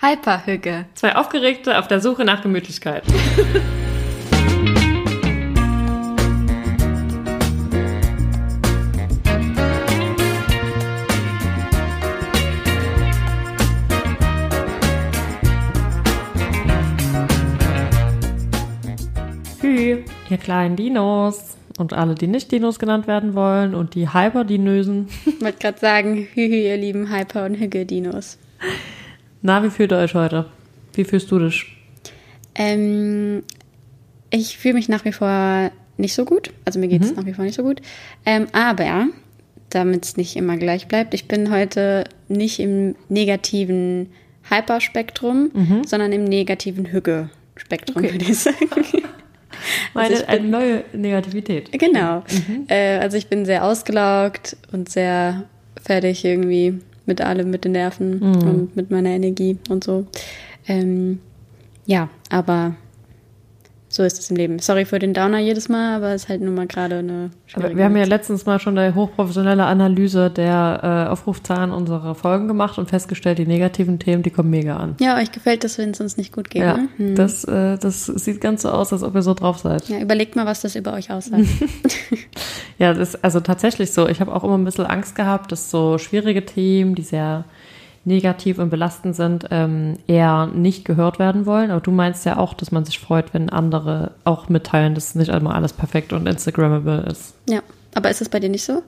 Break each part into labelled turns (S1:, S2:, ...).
S1: Hyperhügge.
S2: Zwei Aufgeregte auf der Suche nach Gemütlichkeit. Hü, ihr kleinen Dinos und alle, die nicht Dinos genannt werden wollen und die Hyperdinösen.
S1: Ich wollte gerade sagen, hühü, ihr lieben Hyper- und Hügge-Dinos.
S2: Na, wie fühlt ihr euch heute? Wie fühlst du dich?
S1: Ich fühle mich nach wie vor nicht so gut. Also mir geht es nach wie vor nicht so gut. Aber, damit es nicht immer gleich bleibt, ich bin heute nicht im negativen Hyperspektrum, sondern im negativen Hügge-Spektrum, würde ich sagen.
S2: Eine neue Negativität.
S1: Genau. Also ich bin sehr ausgelaugt und sehr fertig irgendwie mit allem, mit den Nerven und mit meiner Energie und so. Ja, aber so ist es im Leben. Sorry für den Downer jedes Mal, aber es ist halt nun mal gerade eine schwierige
S2: Wir haben ja
S1: Zeit.
S2: letztens mal schon eine hochprofessionelle Analyse der Aufrufzahlen unserer Folgen gemacht und festgestellt, die negativen Themen, die kommen mega an.
S1: Ja, euch gefällt das, wenn es uns nicht gut geht,
S2: Ja,
S1: ne?
S2: das sieht ganz so aus, als ob ihr so drauf seid.
S1: Ja, überlegt mal, was das über euch aussagt.
S2: Ja, das ist also tatsächlich so. Ich habe auch immer ein bisschen Angst gehabt, dass so schwierige Themen, die sehr negativ und belastend sind, eher nicht gehört werden wollen. Aber du meinst ja auch, dass man sich freut, wenn andere auch mitteilen, dass nicht immer alles perfekt und Instagrammable ist.
S1: Ja, aber ist das bei dir nicht so?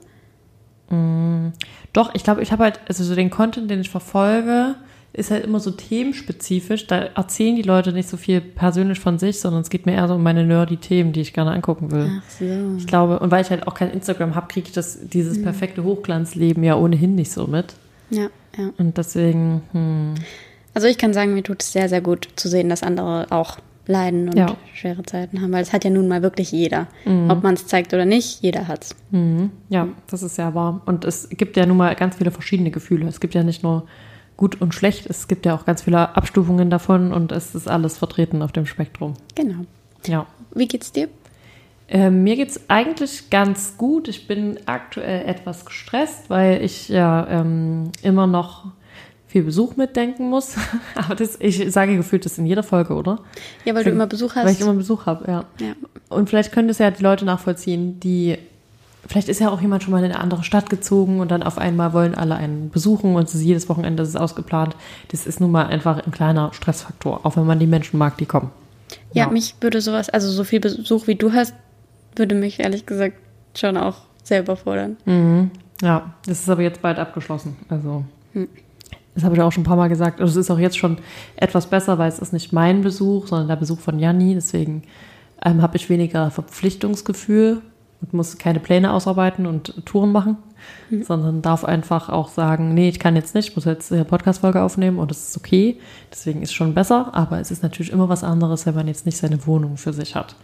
S2: Doch, ich glaube, ich habe halt, also so den Content, den ich verfolge, ist halt immer so themenspezifisch. Da erzählen die Leute nicht so viel persönlich von sich, sondern es geht mir eher so um meine nerdy Themen, die ich gerne angucken will.
S1: Ach so.
S2: Ich glaube, und weil ich halt auch kein Instagram habe, kriege ich dieses perfekte Hochglanzleben ja ohnehin nicht so mit.
S1: Ja, ja.
S2: Und deswegen,
S1: Also ich kann sagen, mir tut es sehr, sehr gut zu sehen, dass andere auch leiden und schwere Zeiten haben, weil es hat ja nun mal wirklich jeder. Ob man es zeigt oder nicht, jeder hat's.
S2: ja, das ist ja wahr. Und es gibt ja nun mal ganz viele verschiedene Gefühle. Es gibt ja nicht nur gut und schlecht, es gibt ja auch ganz viele Abstufungen davon und es ist alles vertreten auf dem Spektrum.
S1: Genau.
S2: Ja.
S1: Wie geht's dir?
S2: Mir geht's eigentlich ganz gut. Ich bin aktuell etwas gestresst, weil ich ja immer noch viel Besuch mitdenken muss. Aber ich sage gefühlt das in jeder Folge, oder?
S1: Ja, weil du immer Besuch hast.
S2: Weil ich immer Besuch habe, ja. Und vielleicht können das ja die Leute nachvollziehen, vielleicht ist ja auch jemand schon mal in eine andere Stadt gezogen und dann auf einmal wollen alle einen besuchen und es ist jedes Wochenende ist ausgeplant. Das ist nun mal einfach ein kleiner Stressfaktor, auch wenn man die Menschen mag, die kommen.
S1: Ja, mich würde sowas, also so viel Besuch wie du hast, würde mich ehrlich gesagt schon auch sehr überfordern.
S2: Ja, das ist aber jetzt bald abgeschlossen. Also, das habe ich auch schon ein paar Mal gesagt. Also, es ist auch jetzt schon etwas besser, weil es ist nicht mein Besuch, sondern der Besuch von Janni. Deswegen habe ich weniger Verpflichtungsgefühl und muss keine Pläne ausarbeiten und Touren machen, sondern darf einfach auch sagen, nee, ich kann jetzt nicht, ich muss jetzt eine Podcast-Folge aufnehmen und das ist okay. Deswegen ist es schon besser, aber es ist natürlich immer was anderes, wenn man jetzt nicht seine Wohnung für sich hat.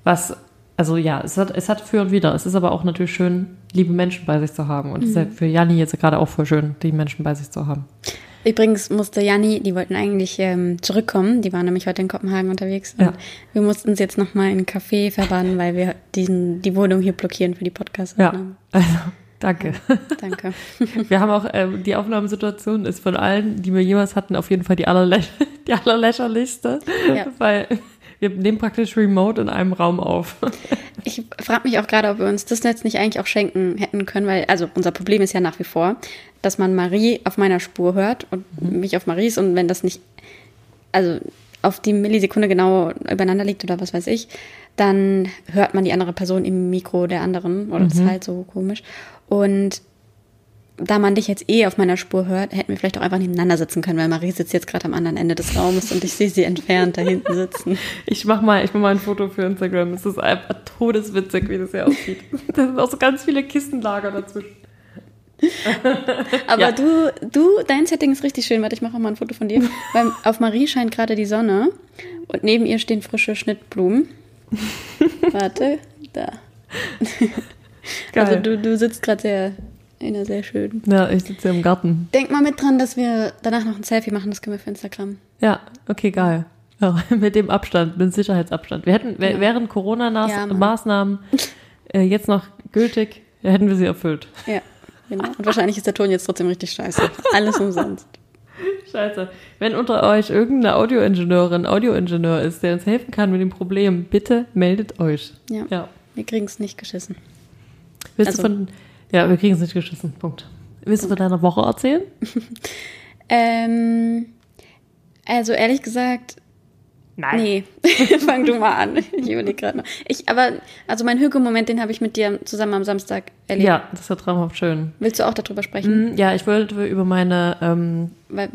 S2: Also ja, es hat für und wider. Es ist aber auch natürlich schön, liebe Menschen bei sich zu haben. Und es ist ja für Janni jetzt gerade auch voll schön, die Menschen bei sich zu haben.
S1: Übrigens musste Janni, die wollten eigentlich zurückkommen. Die waren nämlich heute in Kopenhagen unterwegs. Und wir mussten sie jetzt nochmal in ein Café verbannen, weil wir die Wohnung hier blockieren für die Podcast-Aufnahmen.
S2: Ja, also danke.
S1: Danke.
S2: Wir haben auch, die Aufnahmesituation ist von allen, die wir jemals hatten, auf jeden Fall die allerlächerlichste. Ja. Weil wir nehmen praktisch remote in einem Raum auf.
S1: Ich frage mich auch gerade, ob wir uns das jetzt nicht eigentlich auch schenken hätten können, weil, also unser Problem ist ja nach wie vor, dass man Marie auf meiner Spur hört und mich auf Maries und wenn das nicht, also auf die Millisekunde genau übereinander liegt oder was weiß ich, dann hört man die andere Person im Mikro der anderen oder das ist halt so komisch. Und da man dich jetzt auf meiner Spur hört, hätten wir vielleicht auch einfach nebeneinander sitzen können, weil Marie sitzt jetzt gerade am anderen Ende des Raumes und ich sehe sie entfernt da hinten sitzen.
S2: Ich mach mal ein Foto für Instagram. Es ist einfach todeswitzig, wie das hier aussieht. Da sind auch so ganz viele Kistenlager dazwischen.
S1: Aber dein Setting ist richtig schön. Warte, ich mache auch mal ein Foto von dir. Weil auf Marie scheint gerade die Sonne und neben ihr stehen frische Schnittblumen. Warte, da.
S2: Geil.
S1: Also du sitzt gerade sehr schön.
S2: Ja, ich sitze im Garten.
S1: Denk mal mit dran, dass wir danach noch ein Selfie machen, das können wir für Instagram.
S2: Ja, okay, geil. Ja, mit dem Abstand, mit Sicherheitsabstand. Wir hätten, während Corona-Maßnahmen jetzt noch gültig, hätten wir sie erfüllt.
S1: Ja, genau. Und wahrscheinlich ist der Ton jetzt trotzdem richtig scheiße. Alles umsonst.
S2: Scheiße. Wenn unter euch irgendeine Audioingenieur ist, der uns helfen kann mit dem Problem, bitte meldet euch.
S1: Ja. Wir kriegen es nicht geschissen.
S2: Wir kriegen es nicht geschissen. Punkt. Willst du von deiner Woche erzählen?
S1: Also ehrlich gesagt,
S2: nein.
S1: Nee, fang du mal an. Ich überlege gerade noch. Also mein Höhepunkt-Moment, den habe ich mit dir zusammen am Samstag erlebt.
S2: Ja, das war traumhaft schön.
S1: Willst du auch darüber sprechen?
S2: Ja, ich wollte über meine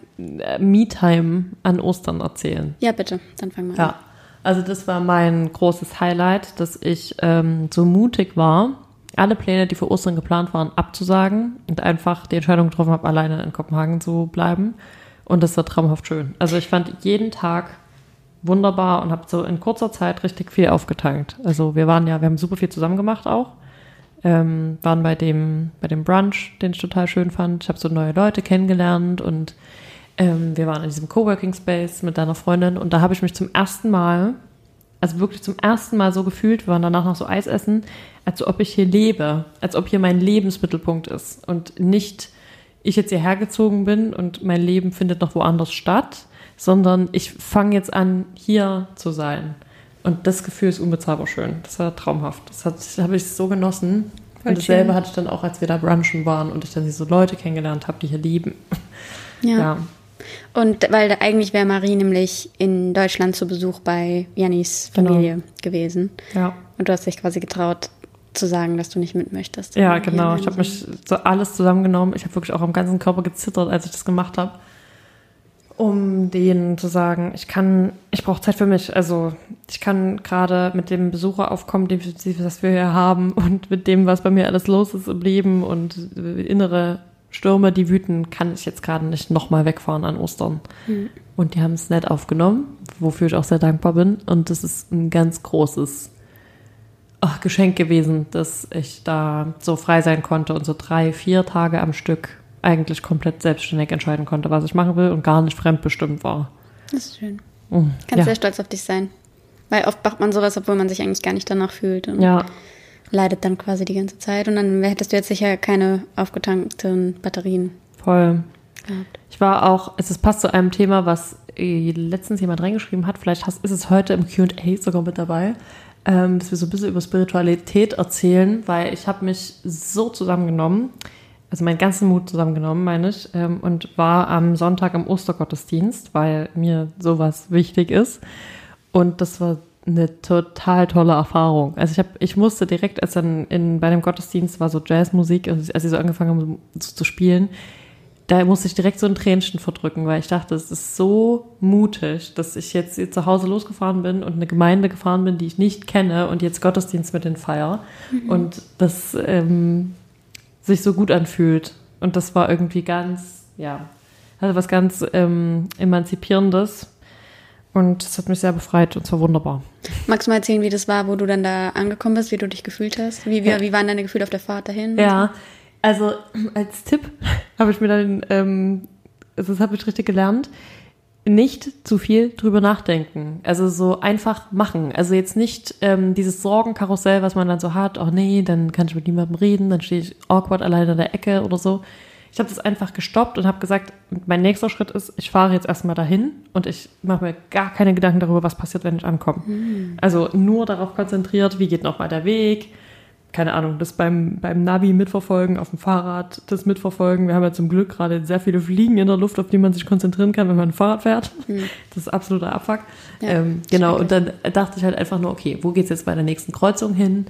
S2: Me-Time an Ostern erzählen.
S1: Ja, bitte, dann fang mal an.
S2: Ja, also das war mein großes Highlight, dass ich so mutig war, alle Pläne, die für Ostern geplant waren, abzusagen und einfach die Entscheidung getroffen habe, alleine in Kopenhagen zu bleiben. Und das war traumhaft schön. Also ich fand jeden Tag wunderbar und habe so in kurzer Zeit richtig viel aufgetankt. Also wir haben super viel zusammen gemacht auch. Waren bei dem Brunch, den ich total schön fand. Ich habe so neue Leute kennengelernt und wir waren in diesem Coworking Space mit deiner Freundin und da habe ich mich zum ersten Mal so gefühlt, wir waren danach noch so Eis essen, als ob ich hier lebe, als ob hier mein Lebensmittelpunkt ist und nicht ich jetzt hierher gezogen bin und mein Leben findet noch woanders statt, sondern ich fange jetzt an, hier zu sein. Und das Gefühl ist unbezahlbar schön. Das war traumhaft. Das habe ich so genossen. Und dasselbe hatte ich dann auch, als wir da brunchen waren und ich dann diese Leute kennengelernt habe, die hier leben.
S1: Ja. Und weil eigentlich wäre Marie nämlich in Deutschland zu Besuch bei Jannis Familie gewesen. Ja. Und du hast dich quasi getraut zu sagen, dass du nicht mit möchtest.
S2: Ja, genau. Ich habe mich so alles zusammengenommen. Ich habe wirklich auch am ganzen Körper gezittert, als ich das gemacht habe. Um denen zu sagen, ich brauche Zeit für mich. Also ich kann gerade mit dem Besucheraufkommen, das wir hier haben und mit dem, was bei mir alles los ist im Leben und innere Stürme, die wüten, kann ich jetzt gerade nicht nochmal wegfahren an Ostern. Mhm. Und die haben es nett aufgenommen, wofür ich auch sehr dankbar bin. Und das ist ein ganz großes Geschenk gewesen, dass ich da so frei sein konnte und so 3-4 Tage am Stück eigentlich komplett selbstständig entscheiden konnte, was ich machen will und gar nicht fremdbestimmt war. Das ist
S1: schön. Kannst sehr stolz auf dich sein. Weil oft macht man sowas, obwohl man sich eigentlich gar nicht danach fühlt. Und leidet dann quasi die ganze Zeit. Und dann hättest du jetzt sicher keine aufgetankten Batterien.
S2: Voll. Gehabt. Ich war auch, es passt zu einem Thema, was letztens jemand reingeschrieben hat. Vielleicht ist es heute im Q&A sogar mit dabei, dass wir so ein bisschen über Spiritualität erzählen, weil ich habe mich so zusammengenommen, also meinen ganzen Mut zusammengenommen, meine ich, und war am Sonntag im Ostergottesdienst, weil mir sowas wichtig ist. Und das war eine total tolle Erfahrung. Also ich musste direkt, als dann bei dem Gottesdienst war so Jazzmusik, und als sie so angefangen haben zu spielen, da musste ich direkt so ein Tränchen verdrücken, weil ich dachte, es ist so mutig, dass ich jetzt hier zu Hause losgefahren bin und eine Gemeinde gefahren bin, die ich nicht kenne und jetzt Gottesdienst mit den feier. Und das sich so gut anfühlt. Und das war irgendwie also was ganz Emanzipierendes. Und das hat mich sehr befreit und zwar wunderbar.
S1: Magst du mal erzählen, wie das war, wo du dann da angekommen bist, wie du dich gefühlt hast? Wie waren deine Gefühle auf der Fahrt dahin?
S2: Ja, also als Tipp habe ich mir dann, das habe ich richtig gelernt, nicht zu viel drüber nachdenken. Also so einfach machen. Also jetzt nicht dieses Sorgenkarussell, was man dann so hat, nee, dann kann ich mit niemandem reden, dann stehe ich awkward alleine in der Ecke oder so. Ich habe das einfach gestoppt und habe gesagt, mein nächster Schritt ist, ich fahre jetzt erstmal dahin und ich mache mir gar keine Gedanken darüber, was passiert, wenn ich ankomme. Also nur darauf konzentriert, wie geht nochmal der Weg, keine Ahnung, das beim Navi mitverfolgen, auf dem Fahrrad das mitverfolgen. Wir haben ja zum Glück gerade sehr viele Fliegen in der Luft, auf die man sich konzentrieren kann, wenn man ein Fahrrad fährt. Das ist absoluter Abfuck. Ja, genau, und dann dachte ich halt einfach nur, okay, wo geht's jetzt bei der nächsten Kreuzung hin?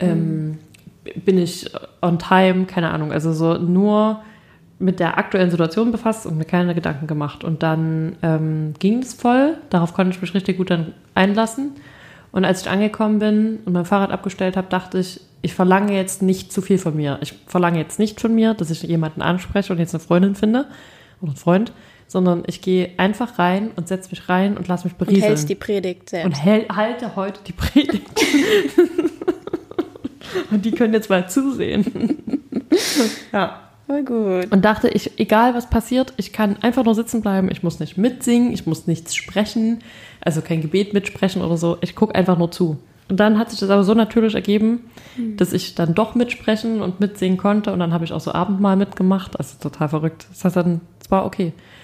S2: Bin ich on time? Keine Ahnung, also so nur mit der aktuellen Situation befasst und mir keine Gedanken gemacht. Und dann ging es voll, darauf konnte ich mich richtig gut dann einlassen. Und als ich angekommen bin und mein Fahrrad abgestellt habe, dachte ich verlange jetzt nicht zu viel von mir. Ich verlange jetzt nicht von mir, dass ich jemanden anspreche und jetzt eine Freundin finde oder einen Freund, sondern ich gehe einfach rein und setze mich rein und lasse mich berieseln. Und
S1: hältst die Predigt selbst.
S2: Und halte heute die Predigt. Und die können jetzt mal zusehen. Ja.
S1: Voll gut.
S2: Und dachte, egal was passiert, ich kann einfach nur sitzen bleiben, ich muss nicht mitsingen, ich muss nichts sprechen, also kein Gebet mitsprechen oder so, ich gucke einfach nur zu. Und dann hat sich das aber so natürlich ergeben, dass ich dann doch mitsprechen und mitsingen konnte und dann habe ich auch so Abendmahl mitgemacht, also total verrückt. Das heißt dann, es war okay.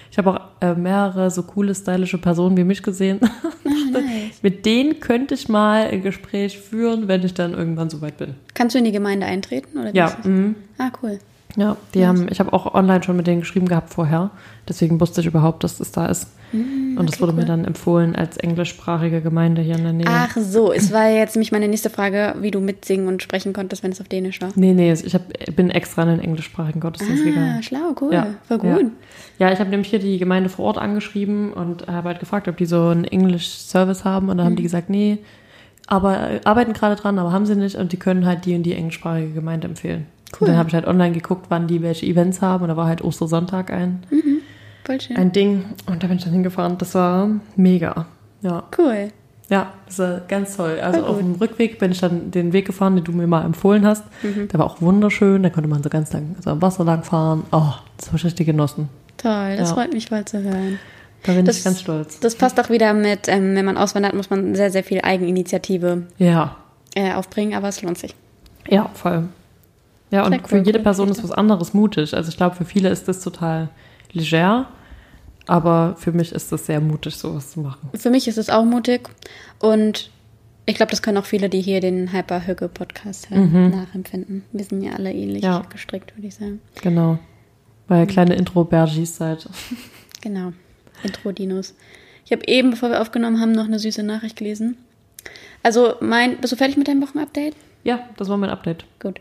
S2: Ich habe auch mehrere so coole, stylische Personen wie mich gesehen.
S1: Nice.
S2: Mit denen könnte ich mal ein Gespräch führen, wenn ich dann irgendwann soweit bin.
S1: Kannst du in die Gemeinde eintreten? Oder wie
S2: Ja,
S1: ist das? Cool.
S2: Ja, ich habe auch online schon mit denen geschrieben gehabt vorher. Deswegen wusste ich überhaupt, dass das da ist. Und das wurde mir dann empfohlen als englischsprachige Gemeinde hier in der Nähe.
S1: Ach so, es war jetzt nämlich meine nächste Frage, wie du mitsingen und sprechen konntest, wenn es auf Dänisch war.
S2: Nee, bin extra in den englischsprachigen Gottesdienst gegangen.
S1: Schlau, cool,
S2: Ja,
S1: voll gut.
S2: Ja, ich habe nämlich hier die Gemeinde vor Ort angeschrieben und habe halt gefragt, ob die so einen English-Service haben. Und dann haben die gesagt, nee, aber arbeiten gerade dran, aber haben sie nicht. Und die können halt die und die englischsprachige Gemeinde empfehlen. Cool. Und dann habe ich halt online geguckt, wann die welche Events haben. Und da war halt Ostersonntag
S1: Voll schön.
S2: ein Ding. Und da bin ich dann hingefahren. Das war mega. Ja.
S1: Cool.
S2: Ja, das war ganz toll. Also auf dem Rückweg bin ich dann den Weg gefahren, den du mir mal empfohlen hast. Der war auch wunderschön. Da konnte man so ganz lang so am Wasser lang fahren. Oh, das habe ich richtig genossen.
S1: Toll, das freut mich voll zu hören.
S2: Da bin ich ganz stolz.
S1: Das passt auch wieder mit, wenn man auswandert, muss man sehr, sehr viel Eigeninitiative aufbringen, aber es lohnt sich.
S2: Ja, voll. Ja, und
S1: Sehr
S2: für
S1: cool,
S2: jede
S1: cool,
S2: Person
S1: Geschichte.
S2: ist was anderes mutig. Also ich glaube, für viele ist das total leger, aber für mich ist das sehr mutig, sowas zu machen.
S1: Für mich ist es auch mutig und ich glaube, das können auch viele, die hier den Hyper-Hügge-Podcast hören, nachempfinden. Wir sind ja alle ähnlich gestrickt, würde ich sagen.
S2: Genau, weil ihr kleine Intro-Bergis seid.
S1: Genau, Intro-Dinos. Ich habe eben, bevor wir aufgenommen haben, noch eine süße Nachricht gelesen. Also bist du fertig mit deinem Wochenupdate?
S2: Ja, das war mein Update.
S1: Gut.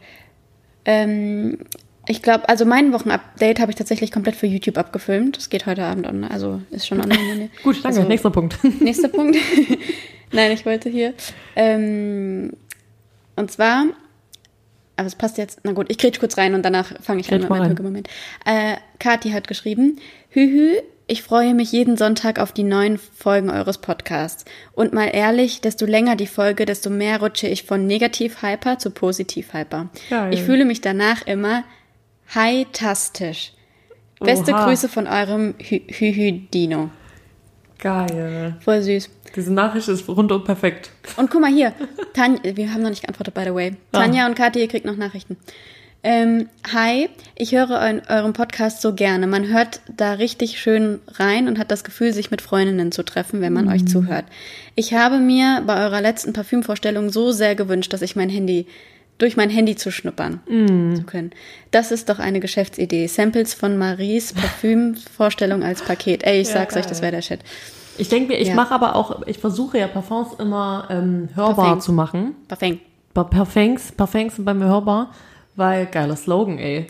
S1: Ich glaube, also mein Wochenupdate habe ich tatsächlich komplett für YouTube abgefilmt. Das geht heute Abend online, also ist schon online.
S2: Gut, danke.
S1: Also,
S2: nächster Punkt.
S1: Nächster Punkt. Nein, ich wollte hier. Und zwar, aber es passt jetzt, na gut, ich kriege kurz rein und danach fange ich an mit meinem Hüge-Moment. Kathi hat geschrieben, Hühü, ich freue mich jeden Sonntag auf die neuen Folgen eures Podcasts. Und mal ehrlich, desto länger die Folge, desto mehr rutsche ich von Negativ-Hyper zu Positiv-Hyper.
S2: Geil.
S1: Ich fühle mich danach immer high-tastisch. Beste Grüße von eurem Hühü-Dino.
S2: Geil.
S1: Voll süß.
S2: Diese Nachricht ist rundum perfekt.
S1: Und guck mal hier, Tanja, wir haben noch nicht geantwortet, by the way. Tanja und Kathi, ihr kriegt noch Nachrichten. Hi, ich höre euren Podcast so gerne. Man hört da richtig schön rein und hat das Gefühl, sich mit Freundinnen zu treffen, wenn man euch zuhört. Ich habe mir bei eurer letzten Parfümvorstellung so sehr gewünscht, dass ich durch mein Handy zu schnuppern zu können. Das ist doch eine Geschäftsidee. Samples von Maries Parfümvorstellung als Paket. Ey, ich sag's euch, das wäre der Shit.
S2: Ich denke mir, ich versuche ja Parfums immer hörbar zu machen. Parfums sind bei mir hörbar. Weil, geiler Slogan, ey.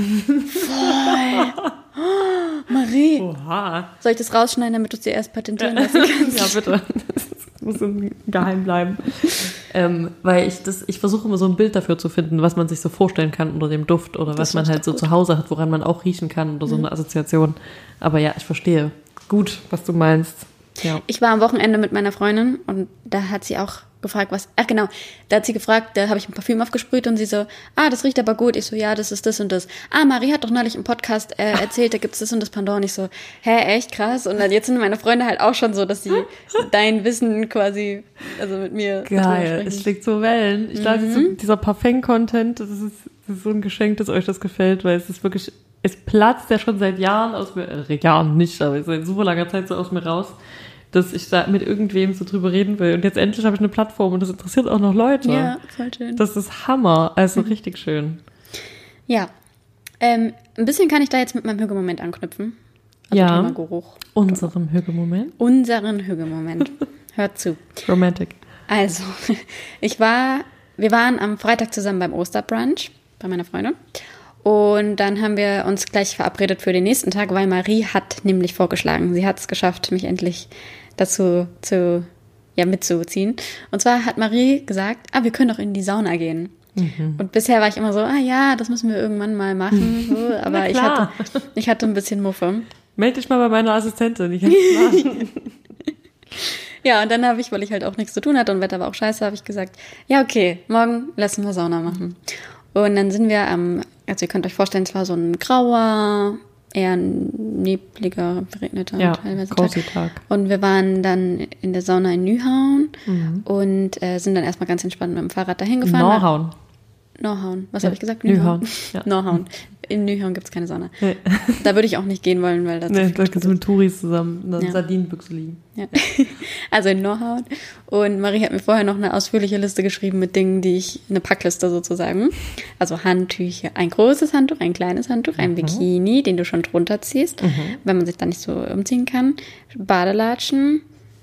S1: Voll. Oh, Marie.
S2: Oha.
S1: Soll ich das rausschneiden, damit du es dir erst patentieren lassen kannst?
S2: Ja, bitte. Das muss geheim bleiben. Weil ich versuche immer so ein Bild dafür zu finden, was man sich so vorstellen kann unter dem Duft oder was man halt so zu Hause hat, woran man auch riechen kann oder so eine Assoziation. Aber ja, ich verstehe gut, was du meinst. Ja.
S1: Ich war am Wochenende mit meiner Freundin und da hat sie auch gefragt, da hat sie gefragt, da habe ich ein Parfüm aufgesprüht und sie so, das riecht aber gut. Ich so, ja, das ist das und das. Marie hat doch neulich im Podcast erzählt, da gibt's das und das Pendant. Und ich so, echt krass. Und dann jetzt sind meine Freunde halt auch schon so, dass sie dein Wissen quasi, also mit mir
S2: geil, es schlägt so Wellen. Ich glaube, dieser Parfum-Content, das ist so ein Geschenk, dass euch das gefällt, weil es ist wirklich, es platzt ja schon seit Jahren aus mir, Jahren nicht, aber seit super langer Zeit so aus mir raus, dass ich da mit irgendwem so drüber reden will. Und jetzt endlich habe ich eine Plattform und das interessiert auch noch Leute.
S1: Ja, voll schön.
S2: Das ist Hammer. Also richtig schön.
S1: Ja. Ein bisschen kann ich da jetzt mit meinem Hüge-Moment anknüpfen. Also
S2: ja.
S1: Thema Geruch.
S2: Unseren Hüge-Moment.
S1: Unseren Hüge-Moment. Hört zu.
S2: Romantic.
S1: Also, wir waren am Freitag zusammen beim Osterbrunch bei meiner Freundin. Und dann haben wir uns gleich verabredet für den nächsten Tag, weil Marie hat nämlich vorgeschlagen, sie hat es geschafft, mich endlich dazu mitzuziehen. Und zwar hat Marie gesagt, wir können doch in die Sauna gehen. Und bisher war ich immer so, ja, das müssen wir irgendwann mal machen. So, aber ich hatte ein bisschen Muffe.
S2: Meld dich mal bei meiner Assistentin, ich kann es machen.
S1: Ja, und dann weil ich halt auch nichts zu tun hatte und Wetter war auch scheiße, habe ich gesagt, ja, okay, morgen lassen wir Sauna machen. Und dann sind wir also ihr könnt euch vorstellen, es war so ein grauer, eher nebliger, verregneter teilweise
S2: Tag.
S1: Und wir waren dann in der Sauna in Nyhavn und sind dann erstmal ganz entspannt mit dem Fahrrad dahin gefahren. Norhauen. Was habe ich gesagt?
S2: Nyhavn. Ja.
S1: Norhauen. In Nyhavn gibt es keine Sauna.
S2: Nee.
S1: Da würde ich auch nicht gehen wollen, weil da
S2: Da kannst du mit Touris zusammen in einer
S1: Ja.
S2: Sardinenbüchse liegen.
S1: Ja. Also in Norhauen. Und Marie hat mir vorher noch eine ausführliche Liste geschrieben mit Dingen, eine Packliste sozusagen. Also Handtücher, ein großes Handtuch, ein kleines Handtuch, ein Bikini, den du schon drunter ziehst, wenn man sich da nicht so umziehen kann, Badelatschen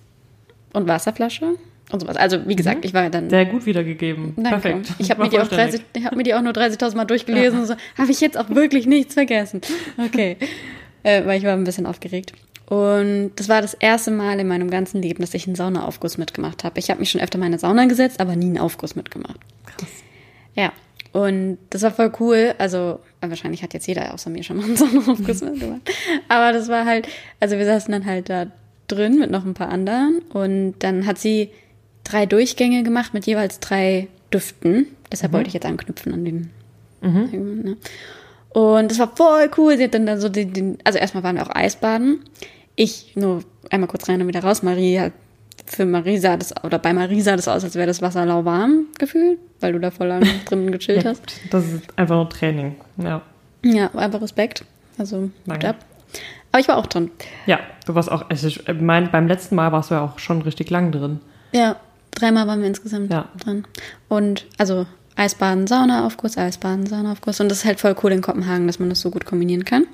S1: und Wasserflasche und sowas. Also wie gesagt, ich war dann...
S2: Sehr gut wiedergegeben.
S1: Danke.
S2: Perfekt.
S1: Ich habe
S2: War
S1: mir,
S2: vollständig.
S1: hab mir die auch nur 30.000 Mal durchgelesen und so, habe ich jetzt auch wirklich nichts vergessen. Okay, weil ich war ein bisschen aufgeregt. Und das war das erste Mal in meinem ganzen Leben, dass ich einen Saunaaufguss mitgemacht habe. Ich habe mich schon öfter mal in eine Sauna gesetzt, aber nie einen Aufguss mitgemacht.
S2: Krass.
S1: Ja, und das war voll cool. Also wahrscheinlich hat jetzt jeder außer mir schon mal einen Saunaaufguss mitgemacht. Aber das war halt, also wir saßen dann halt da drin mit noch ein paar anderen und dann hat sie 3 Durchgänge gemacht mit jeweils 3 Düften. Deshalb wollte ich jetzt anknüpfen an den. Ne? Und das war voll cool. Sie hat dann so also erstmal waren wir auch Eisbaden. Ich nur einmal kurz rein und wieder raus. Bei Marie sah das aus, als wäre das Wasser lauwarm gefühlt, weil du da voll lang drin gechillt hast.
S2: Das ist einfach nur Training. Ja.
S1: Ja, einfach Respekt. Also gut
S2: Danke.
S1: ab. Aber ich war auch drin.
S2: Ja, du warst auch, also beim letzten Mal warst du ja auch schon richtig lang drin.
S1: Ja, 3 Mal waren wir insgesamt drin. Und also Eisbaden, Saunaaufguss, Eisbaden, Saunaaufguss. Und das ist halt voll cool in Kopenhagen, dass man das so gut kombinieren kann.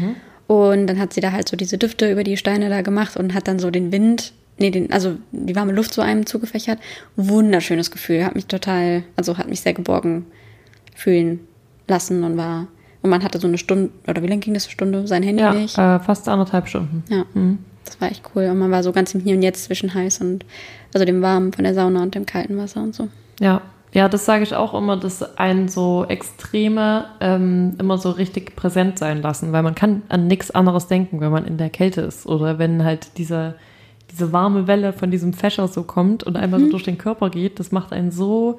S1: Und dann hat sie da halt so diese Düfte über die Steine da gemacht und hat dann so den Wind, also die warme Luft so einem zugefächert. Wunderschönes Gefühl. Hat mich sehr geborgen fühlen lassen und man hatte so eine Stunde, oder wie lange ging das, eine Stunde, sein Handy nicht?
S2: Fast 1,5 Stunden.
S1: Ja, das war echt cool. Und man war so ganz im Hier und Jetzt zwischen heiß und, also dem warmen von der Sauna und dem kalten Wasser und so.
S2: Ja, das sage ich auch immer, dass einen so Extreme immer so richtig präsent sein lassen, weil man kann an nichts anderes denken, wenn man in der Kälte ist oder wenn halt diese warme Welle von diesem Fächer so kommt und einmal so durch den Körper geht, das macht einen so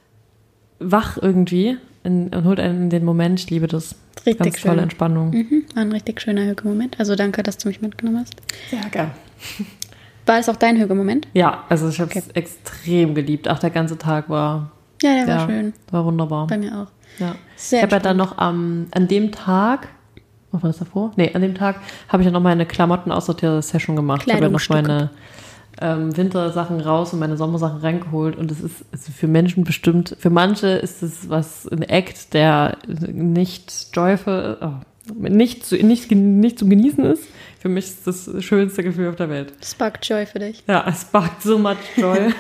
S2: wach irgendwie und holt einen in den Moment. Ich liebe das.
S1: Richtig
S2: ganz
S1: schön.
S2: tolle Entspannung.
S1: War ein richtig schöner Hügelmoment. Also danke, dass du mich mitgenommen hast.
S2: Sehr geil.
S1: War es auch dein Hügelmoment?
S2: Ja, also ich habe es extrem geliebt. Auch der ganze Tag war...
S1: Ja, der war schön.
S2: War wunderbar.
S1: Bei mir auch.
S2: Ja.
S1: Sehr
S2: ich habe ja dann noch an dem Tag, was war das davor? Nee, an dem Tag habe ich ja noch meine Klamotten aussortierte Session gemacht. Ich habe ja noch meine Wintersachen raus und meine Sommersachen reingeholt. Und das ist für Menschen bestimmt, für manche ist es ein Act, der nicht joyful, nicht zum Genießen ist. Für mich ist das schönste Gefühl auf der Welt.
S1: Sparkt Joy für dich.
S2: Ja, es sparkt so much Joy.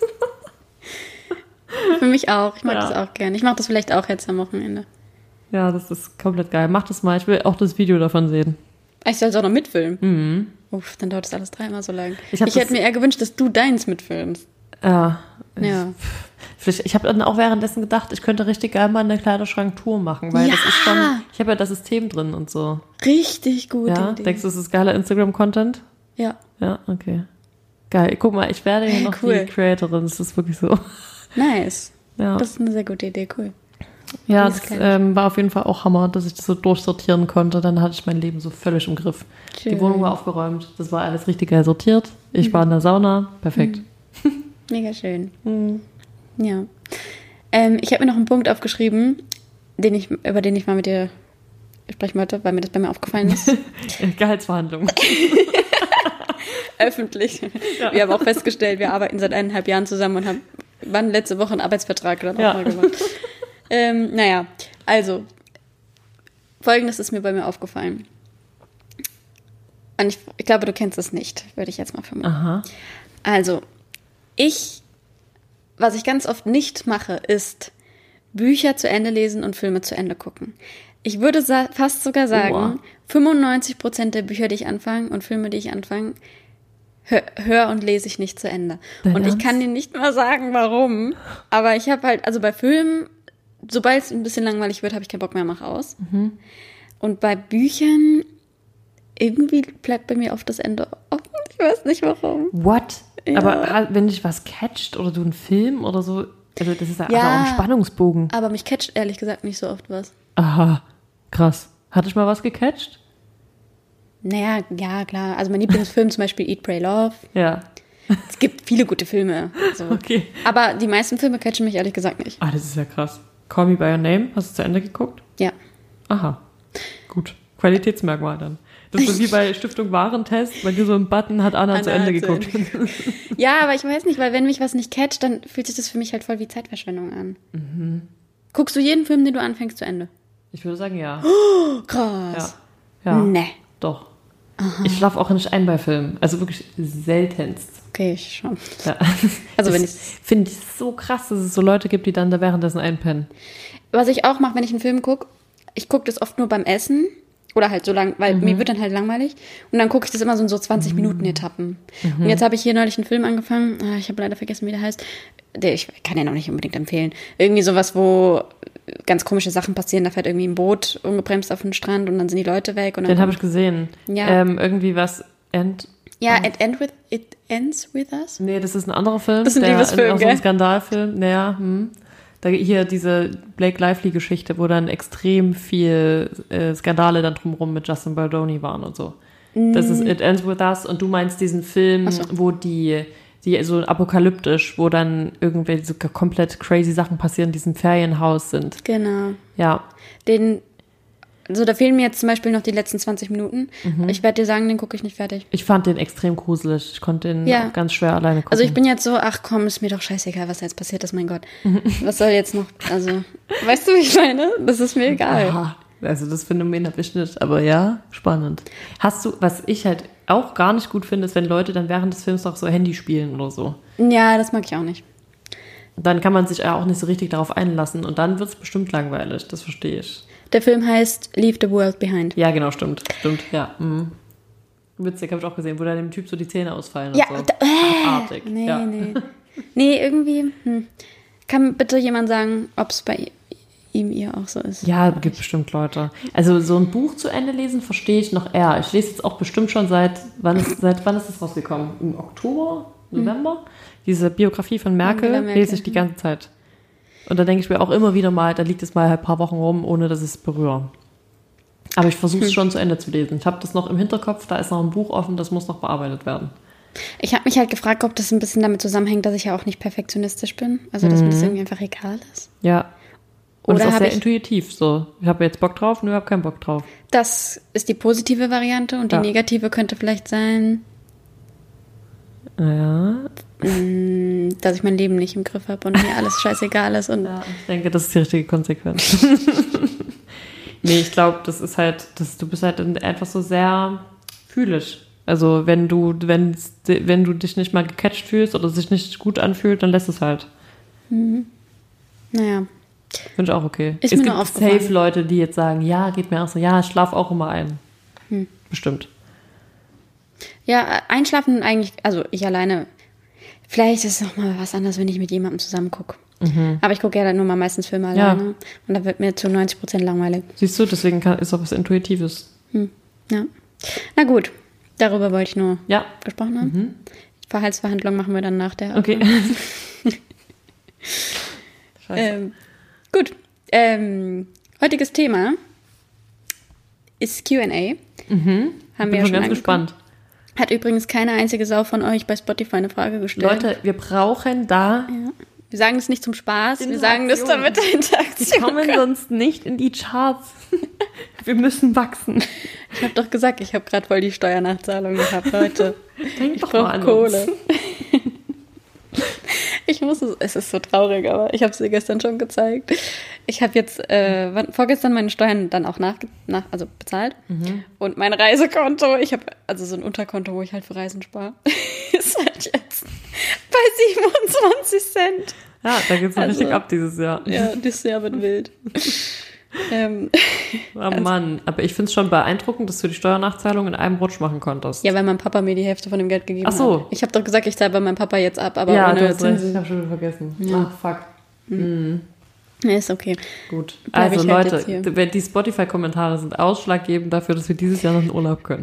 S1: Für mich auch. Ich mag das auch gerne. Ich mache das vielleicht auch jetzt am Wochenende.
S2: Ja, das ist komplett geil. Mach das mal. Ich will auch das Video davon sehen.
S1: Ich soll es auch noch mitfilmen. Uff, dann dauert das alles 3-mal so lang. Ich hätte mir eher gewünscht, dass du deins mitfilmst.
S2: Ja.
S1: Ja.
S2: Ich habe dann auch währenddessen gedacht, ich könnte richtig geil mal eine Kleiderschrank-Tour machen, weil das ist schon, ich habe ja das System drin und so.
S1: Richtig gut.
S2: Ja, denkst du, das ist geiler Instagram-Content?
S1: Ja.
S2: Ja, okay. Geil. Guck mal, ich werde hier noch die Creatorin. Das ist wirklich so.
S1: Nice.
S2: Ja.
S1: Das ist eine sehr gute Idee, cool.
S2: Ja, das war auf jeden Fall auch Hammer, dass ich das so durchsortieren konnte. Dann hatte ich mein Leben so völlig im Griff.
S1: Schön.
S2: Die Wohnung war aufgeräumt, das war alles richtig geil sortiert. Ich war in der Sauna, perfekt.
S1: Mega schön. Ja. Ich habe mir noch einen Punkt aufgeschrieben, über den ich mal mit dir sprechen wollte, weil mir das bei mir aufgefallen ist.
S2: Gehaltsverhandlungen.
S1: Öffentlich. Ja. Wir haben auch festgestellt, wir arbeiten seit 1,5 Jahren zusammen und waren letzte Woche einen Arbeitsvertrag dann auch mal gemacht. Naja, also, Folgendes ist mir bei mir aufgefallen. Und ich glaube, du kennst es nicht, würde ich jetzt mal vermuten.
S2: Aha.
S1: Also, was ich ganz oft nicht mache, ist Bücher zu Ende lesen und Filme zu Ende gucken. Ich würde fast sogar sagen, 95% der Bücher, die ich anfange und Filme, die ich anfange, höre und lese ich nicht zu Ende. Und ich kann dir nicht mal sagen, warum. Aber ich habe halt, also bei Filmen, sobald es ein bisschen langweilig wird, habe ich keinen Bock mehr, mach aus. Und bei Büchern, irgendwie bleibt bei mir auf das Ende offen. Ich weiß nicht warum.
S2: What?
S1: Ja.
S2: Aber wenn dich was catcht oder du einen Film oder so, also das ist ja aber auch ein Spannungsbogen.
S1: Aber mich catcht ehrlich gesagt nicht so oft was.
S2: Aha, krass. Hatte ich mal was gecatcht?
S1: Naja, ja, klar. Also mein Lieblingsfilm zum Beispiel Eat, Pray, Love.
S2: Ja.
S1: Es gibt viele gute Filme. Also.
S2: Okay.
S1: Aber die meisten Filme catchen mich ehrlich gesagt nicht.
S2: Ah, das ist ja krass. Call Me By Your Name, hast du zu Ende geguckt?
S1: Ja.
S2: Aha, gut. Qualitätsmerkmal dann. Das ist so wie bei Stiftung Warentest, bei dir so ein Button hat Anna zu Ende geguckt.
S1: Ja, aber ich weiß nicht, weil wenn mich was nicht catcht, dann fühlt sich das für mich halt voll wie Zeitverschwendung an. Mhm. Guckst du jeden Film, den du anfängst, zu Ende?
S2: Ich würde sagen, ja.
S1: Oh, krass.
S2: Ja.
S1: Nee.
S2: Doch. Aha. Ich schlafe auch nicht ein bei Filmen. Also wirklich seltenst.
S1: Okay, ich schon.
S2: Ja.
S1: Also wenn
S2: finde ich so krass, dass es so Leute gibt, die dann da währenddessen einpennen.
S1: Was ich auch mache, wenn ich einen Film gucke, ich gucke das oft nur beim Essen. Oder halt so lang, weil mir wird dann halt langweilig. Und dann gucke ich das immer so in so 20 Minuten Etappen. Und jetzt habe ich hier neulich einen Film angefangen. Ich habe leider vergessen, wie der heißt. Ich kann den auch nicht unbedingt empfehlen. Irgendwie sowas, wo ganz komische Sachen passieren. Da fährt irgendwie ein Boot ungebremst auf den Strand und dann sind die Leute weg. Und dann
S2: den habe ich gesehen.
S1: Ja.
S2: Irgendwie was...
S1: It Ends With Us?
S2: Nee, das ist ein anderer Film.
S1: Das ist ein Liebesfilm,
S2: so ein Skandalfilm. Naja, Da hier diese Blake Lively-Geschichte, wo dann extrem viel Skandale dann drumherum mit Justin Baldoni waren und so. Das ist It Ends With Us und du meinst diesen Film, wo die so apokalyptisch, wo dann irgendwelche so komplett crazy Sachen passieren, in diesem Ferienhaus sind.
S1: Genau.
S2: Ja.
S1: Da fehlen mir jetzt zum Beispiel noch die letzten 20 Minuten. Ich werde dir sagen, den gucke ich nicht fertig.
S2: Ich fand den extrem gruselig. Ich konnte den ganz schwer alleine gucken.
S1: Also ich bin jetzt so, ach komm, ist mir doch scheißegal, was da jetzt passiert ist, mein Gott. Was soll jetzt noch, also, weißt du, wie ich meine? Das ist mir egal.
S2: Aha. Also das Phänomen habe ich nicht, aber ja, spannend. Hast du, was ich halt auch gar nicht gut finde, ist, wenn Leute dann während des Films auch so Handy spielen oder so.
S1: Ja, das mag ich auch nicht.
S2: Dann kann man sich ja auch nicht so richtig darauf einlassen und dann wird es bestimmt langweilig, das verstehe ich.
S1: Der Film heißt Leave the World Behind.
S2: Ja, genau, stimmt, ja. Witzig, habe ich auch gesehen, wo dann dem Typ so die Zähne ausfallen
S1: ja,
S2: und so. Abartig.
S1: Nee, irgendwie, kann bitte jemand sagen, ob es bei ihr auch so ist?
S2: Ja, gibt bestimmt Leute. Also so ein Buch zu Ende lesen, verstehe ich noch eher. Ich lese jetzt auch bestimmt schon seit wann ist das rausgekommen? Im Oktober? November? Diese Biografie von Merkel lese ich die ganze Zeit. Und da denke ich mir auch immer wieder mal, da liegt es mal ein paar Wochen rum, ohne dass ich es berühre. Aber ich versuche es schon zu Ende zu lesen. Ich habe das noch im Hinterkopf, da ist noch ein Buch offen, das muss noch bearbeitet werden.
S1: Ich habe mich halt gefragt, ob das ein bisschen damit zusammenhängt, dass ich ja auch nicht perfektionistisch bin. Also, dass mir das irgendwie einfach egal ist.
S2: Ja. Und
S1: Oder
S2: das ist auch sehr intuitiv so. Ich habe jetzt Bock drauf, nur ich habe keinen Bock drauf.
S1: Das ist die positive Variante und die negative könnte vielleicht sein, dass ich mein Leben nicht im Griff habe und mir alles scheißegal ist. Und
S2: ich denke, das ist die richtige Konsequenz. Nee, ich glaube, das ist halt, du bist halt einfach so sehr fühlig. Also wenn du dich nicht mal gecatcht fühlst oder sich nicht gut anfühlt, dann lässt es halt.
S1: Naja.
S2: Finde ich auch okay.
S1: Es
S2: gibt safe Leute, die jetzt sagen, ja, geht mir auch so, ja, ich schlafe auch immer ein. Bestimmt.
S1: Ja, einschlafen eigentlich, also ich alleine, vielleicht ist es noch mal was anderes, wenn ich mit jemandem zusammen gucke. Aber ich gucke ja dann nur mal meistens Filme alleine und da wird mir zu 90% langweilig.
S2: Siehst du, deswegen ist auch was Intuitives.
S1: Ja. Na gut, darüber wollte ich nur gesprochen haben.
S2: Mhm.
S1: Verhaltsverhandlung machen wir dann nach der.
S2: Okay.
S1: Gut. Heutiges Thema ist Q&A.
S2: Haben
S1: wir
S2: bin
S1: ja schon
S2: ganz gespannt.
S1: Hat übrigens keine einzige Sau von euch bei Spotify eine Frage gestellt.
S2: Leute, wir brauchen da...
S1: Ja. Wir sagen das nicht zum Spaß, wir sagen das damit der Interaktion.
S2: Wir kommen sonst nicht in die Charts. Wir müssen wachsen.
S1: Ich habe doch gesagt, ich habe gerade voll die Steuernachzahlung gehabt, Leute.
S2: Ich brauche
S1: Kohle. Ich muss es ist so traurig, aber ich habe es dir gestern schon gezeigt. Ich habe jetzt vorgestern meine Steuern dann auch also bezahlt. Und mein Reisekonto, ich habe also so ein Unterkonto, wo ich halt für Reisen spare, ist halt jetzt bei 27 Cent.
S2: Ja, da geht's noch richtig ab dieses Jahr.
S1: Ja, dieses Jahr wird wild.
S2: Mann, aber ich finde es schon beeindruckend, dass du die Steuernachzahlung in einem Rutsch machen konntest.
S1: Ja, weil mein Papa mir die Hälfte von dem Geld gegeben
S2: hat. Ach so.
S1: hat. Ich habe doch gesagt, ich zahle bei meinem Papa jetzt ab, aber
S2: ja,
S1: ohne Zinsen.
S2: Ich habe schon vergessen.
S1: Ja.
S2: Ach, fuck.
S1: Ja, ist okay.
S2: Gut.
S1: Bleib
S2: also
S1: halt
S2: Leute, die Spotify-Kommentare sind ausschlaggebend dafür, dass wir dieses Jahr noch in Urlaub können.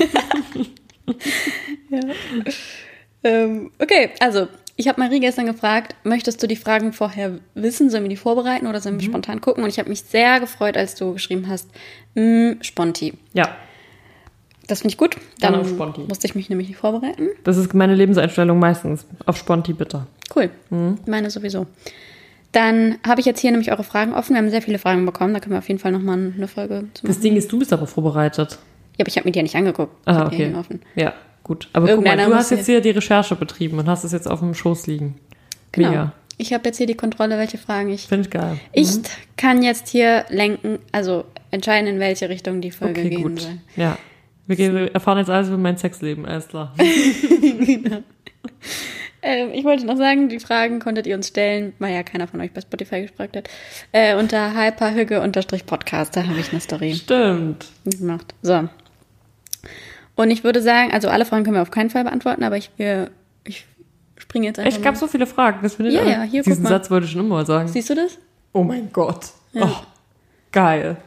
S1: Okay, also ich habe Marie gestern gefragt, möchtest du die Fragen vorher wissen, sollen wir die vorbereiten oder sollen wir spontan gucken? Und ich habe mich sehr gefreut, als du geschrieben hast, Sponti.
S2: Ja.
S1: Das finde ich gut. Dann
S2: Sponti.
S1: Musste ich mich nämlich nicht vorbereiten.
S2: Das ist meine Lebenseinstellung meistens. Auf Sponti bitte.
S1: Cool. Meine sowieso. Dann habe ich jetzt hier nämlich eure Fragen offen. Wir haben sehr viele Fragen bekommen. Da können wir auf jeden Fall nochmal eine Folge zu machen.
S2: Das Ding ist, du bist aber vorbereitet.
S1: Ja, aber ich habe mir die ja nicht angeguckt.
S2: Ah, okay.
S1: Offen.
S2: Ja, gut. Aber guck mal, du hast jetzt hier die Recherche betrieben und hast es jetzt auf dem Schoß liegen.
S1: Genau.
S2: Mega.
S1: Ich habe jetzt hier die Kontrolle, welche Fragen ich...
S2: Finde ich geil.
S1: Ich kann jetzt hier lenken, also entscheiden, in welche Richtung die Folge gehen
S2: gut.
S1: soll.
S2: Ja. Wir erfahren jetzt alles über mein Sexleben, alles klar.
S1: Genau. Ich wollte noch sagen, die Fragen konntet ihr uns stellen, weil ja keiner von euch bei Spotify gefragt hat, unter hyperhügge_podcast, da habe ich eine Story
S2: Stimmt.
S1: gemacht. So. Und ich würde sagen, also alle Fragen können wir auf keinen Fall beantworten, aber ich springe jetzt einfach
S2: Echt, gab so viele Fragen. Das finde ich
S1: Ja, hier, guck
S2: diesen
S1: mal.
S2: Satz wollte ich schon immer mal sagen.
S1: Siehst du das?
S2: Oh mein Gott.
S1: Ja.
S2: Oh, geil.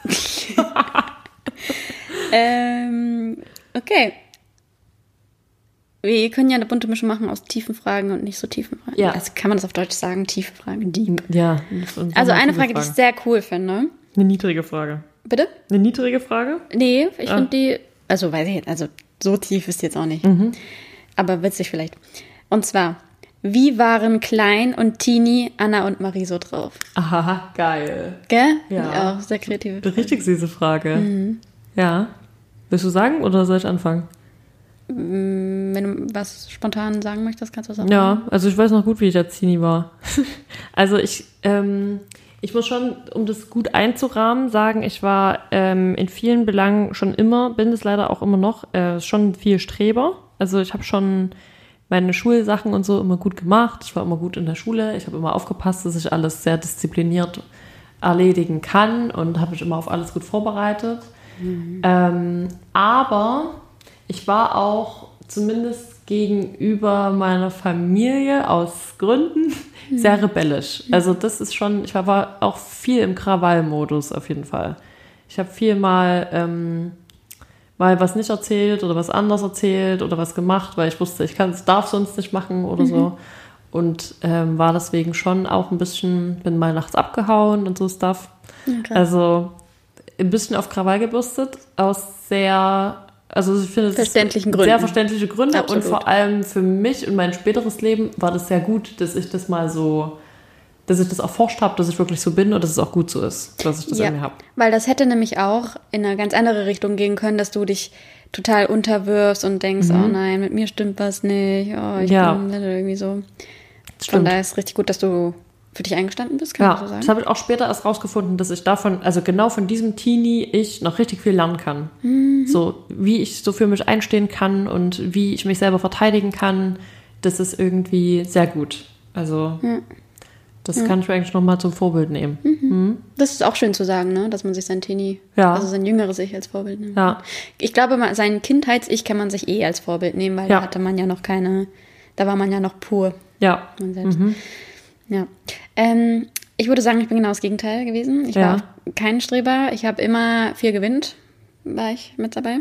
S1: Okay. Wir können ja eine bunte Mischung machen aus tiefen Fragen und nicht so tiefen Fragen.
S2: Ja.
S1: Also kann man das auf Deutsch sagen? Tiefe Fragen, deep.
S2: Ja.
S1: Also eine Frage, die ich sehr cool finde.
S2: Eine niedrige Frage.
S1: Bitte?
S2: Eine niedrige Frage?
S1: Nee, ich finde die, also weiß ich jetzt, also so tief ist die jetzt auch nicht. Aber witzig vielleicht. Und zwar, wie waren Klein und Teenie, Anna und Marie so drauf?
S2: Aha, geil.
S1: Gell?
S2: Ja.
S1: Auch sehr kreative Frage.
S2: Richtig süße Frage. Ja. Willst du sagen oder soll ich anfangen?
S1: Wenn du was spontan sagen möchtest, kannst du das auch
S2: Ja, also ich weiß noch gut, wie ich als Teenie war. Also ich muss schon, um das gut einzurahmen, sagen, ich war in vielen Belangen schon immer, bin es leider auch immer noch, schon viel Streber. Also ich habe schon meine Schulsachen und so immer gut gemacht. Ich war immer gut in der Schule. Ich habe immer aufgepasst, dass ich alles sehr diszipliniert erledigen kann und habe mich immer auf alles gut vorbereitet. Aber ich war auch zumindest gegenüber meiner Familie aus Gründen sehr rebellisch. Also das ist schon, ich war auch viel im Krawallmodus auf jeden Fall. Ich habe viel mal was nicht erzählt oder was anders erzählt oder was gemacht, weil ich wusste, darf sonst nicht machen oder so. Und war deswegen schon auch bin mal nachts abgehauen und so Stuff. Okay. Also ein bisschen auf Krawall gebürstet, aus sehr, also ich finde,
S1: verständlichen Gründen.
S2: Sehr verständliche Gründe.
S1: Absolut.
S2: Und vor allem für mich und mein späteres Leben war das sehr gut, dass ich das mal so, dass ich das erforscht habe, dass ich wirklich so bin und dass es auch gut so ist, dass ich das irgendwie habe.
S1: Weil das hätte nämlich auch in eine ganz andere Richtung gehen können, dass du dich total unterwirfst und denkst, oh nein, mit mir stimmt was nicht, oh, ich bin irgendwie so. Von daher ist es richtig gut, dass du für dich eingestanden bist, kann man so sagen.
S2: Das habe ich auch später erst rausgefunden, dass ich davon, also genau von diesem Teenie ich noch richtig viel lernen kann. So, wie ich so für mich einstehen kann und wie ich mich selber verteidigen kann, das ist irgendwie sehr gut. Also das kann ich mir eigentlich nochmal zum Vorbild nehmen.
S1: Das ist auch schön zu sagen, ne? Dass man sich sein Teenie, also sein jüngeres Ich als Vorbild nimmt.
S2: Ja.
S1: Ich glaube, sein Kindheits-Ich kann man sich als Vorbild nehmen, weil da hatte man ja noch da war man ja noch pur.
S2: Ja.
S1: Man selbst. Ja. Ich würde sagen, ich bin genau das Gegenteil gewesen. Ich war auch kein Streber. Ich habe immer viel gewinnt, war ich mit dabei.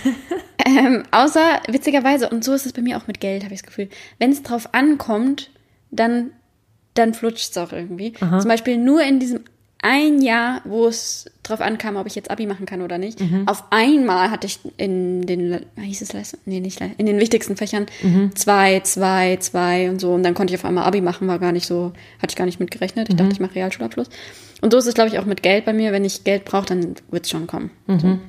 S1: Außer, witzigerweise, und so ist es bei mir auch mit Geld, habe ich das Gefühl, wenn es drauf ankommt, dann flutscht es auch irgendwie. Aha. Zum Beispiel nur in diesem ein Jahr, wo es drauf ankam, ob ich jetzt Abi machen kann oder nicht. Auf einmal hatte ich in den wichtigsten Fächern 2, 2, 2 und so. Und dann konnte ich auf einmal Abi machen, hatte ich gar nicht mit gerechnet. Ich dachte, ich mache Realschulabschluss. Und so ist es, glaube ich, auch mit Geld bei mir. Wenn ich Geld brauche, dann wird es schon kommen. So.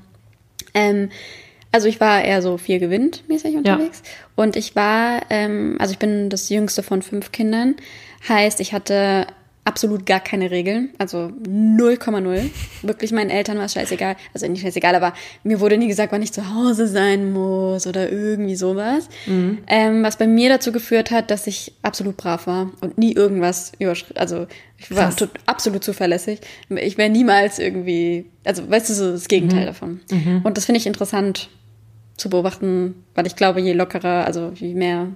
S1: Also ich war eher so viel gewinnt mäßig unterwegs. Ja. Und ich war, also ich bin das jüngste von 5 Kindern. Heißt, ich hatte absolut gar keine Regeln, also 0,0. Wirklich, meinen Eltern war es scheißegal. Also nicht scheißegal, aber mir wurde nie gesagt, wann ich zu Hause sein muss oder irgendwie sowas. Was bei mir dazu geführt hat, dass ich absolut brav war und nie irgendwas also ich war absolut zuverlässig. Ich wäre niemals irgendwie, also weißt du, so das Gegenteil davon. Und das finde ich interessant zu beobachten, weil ich glaube, je lockerer, also je mehr...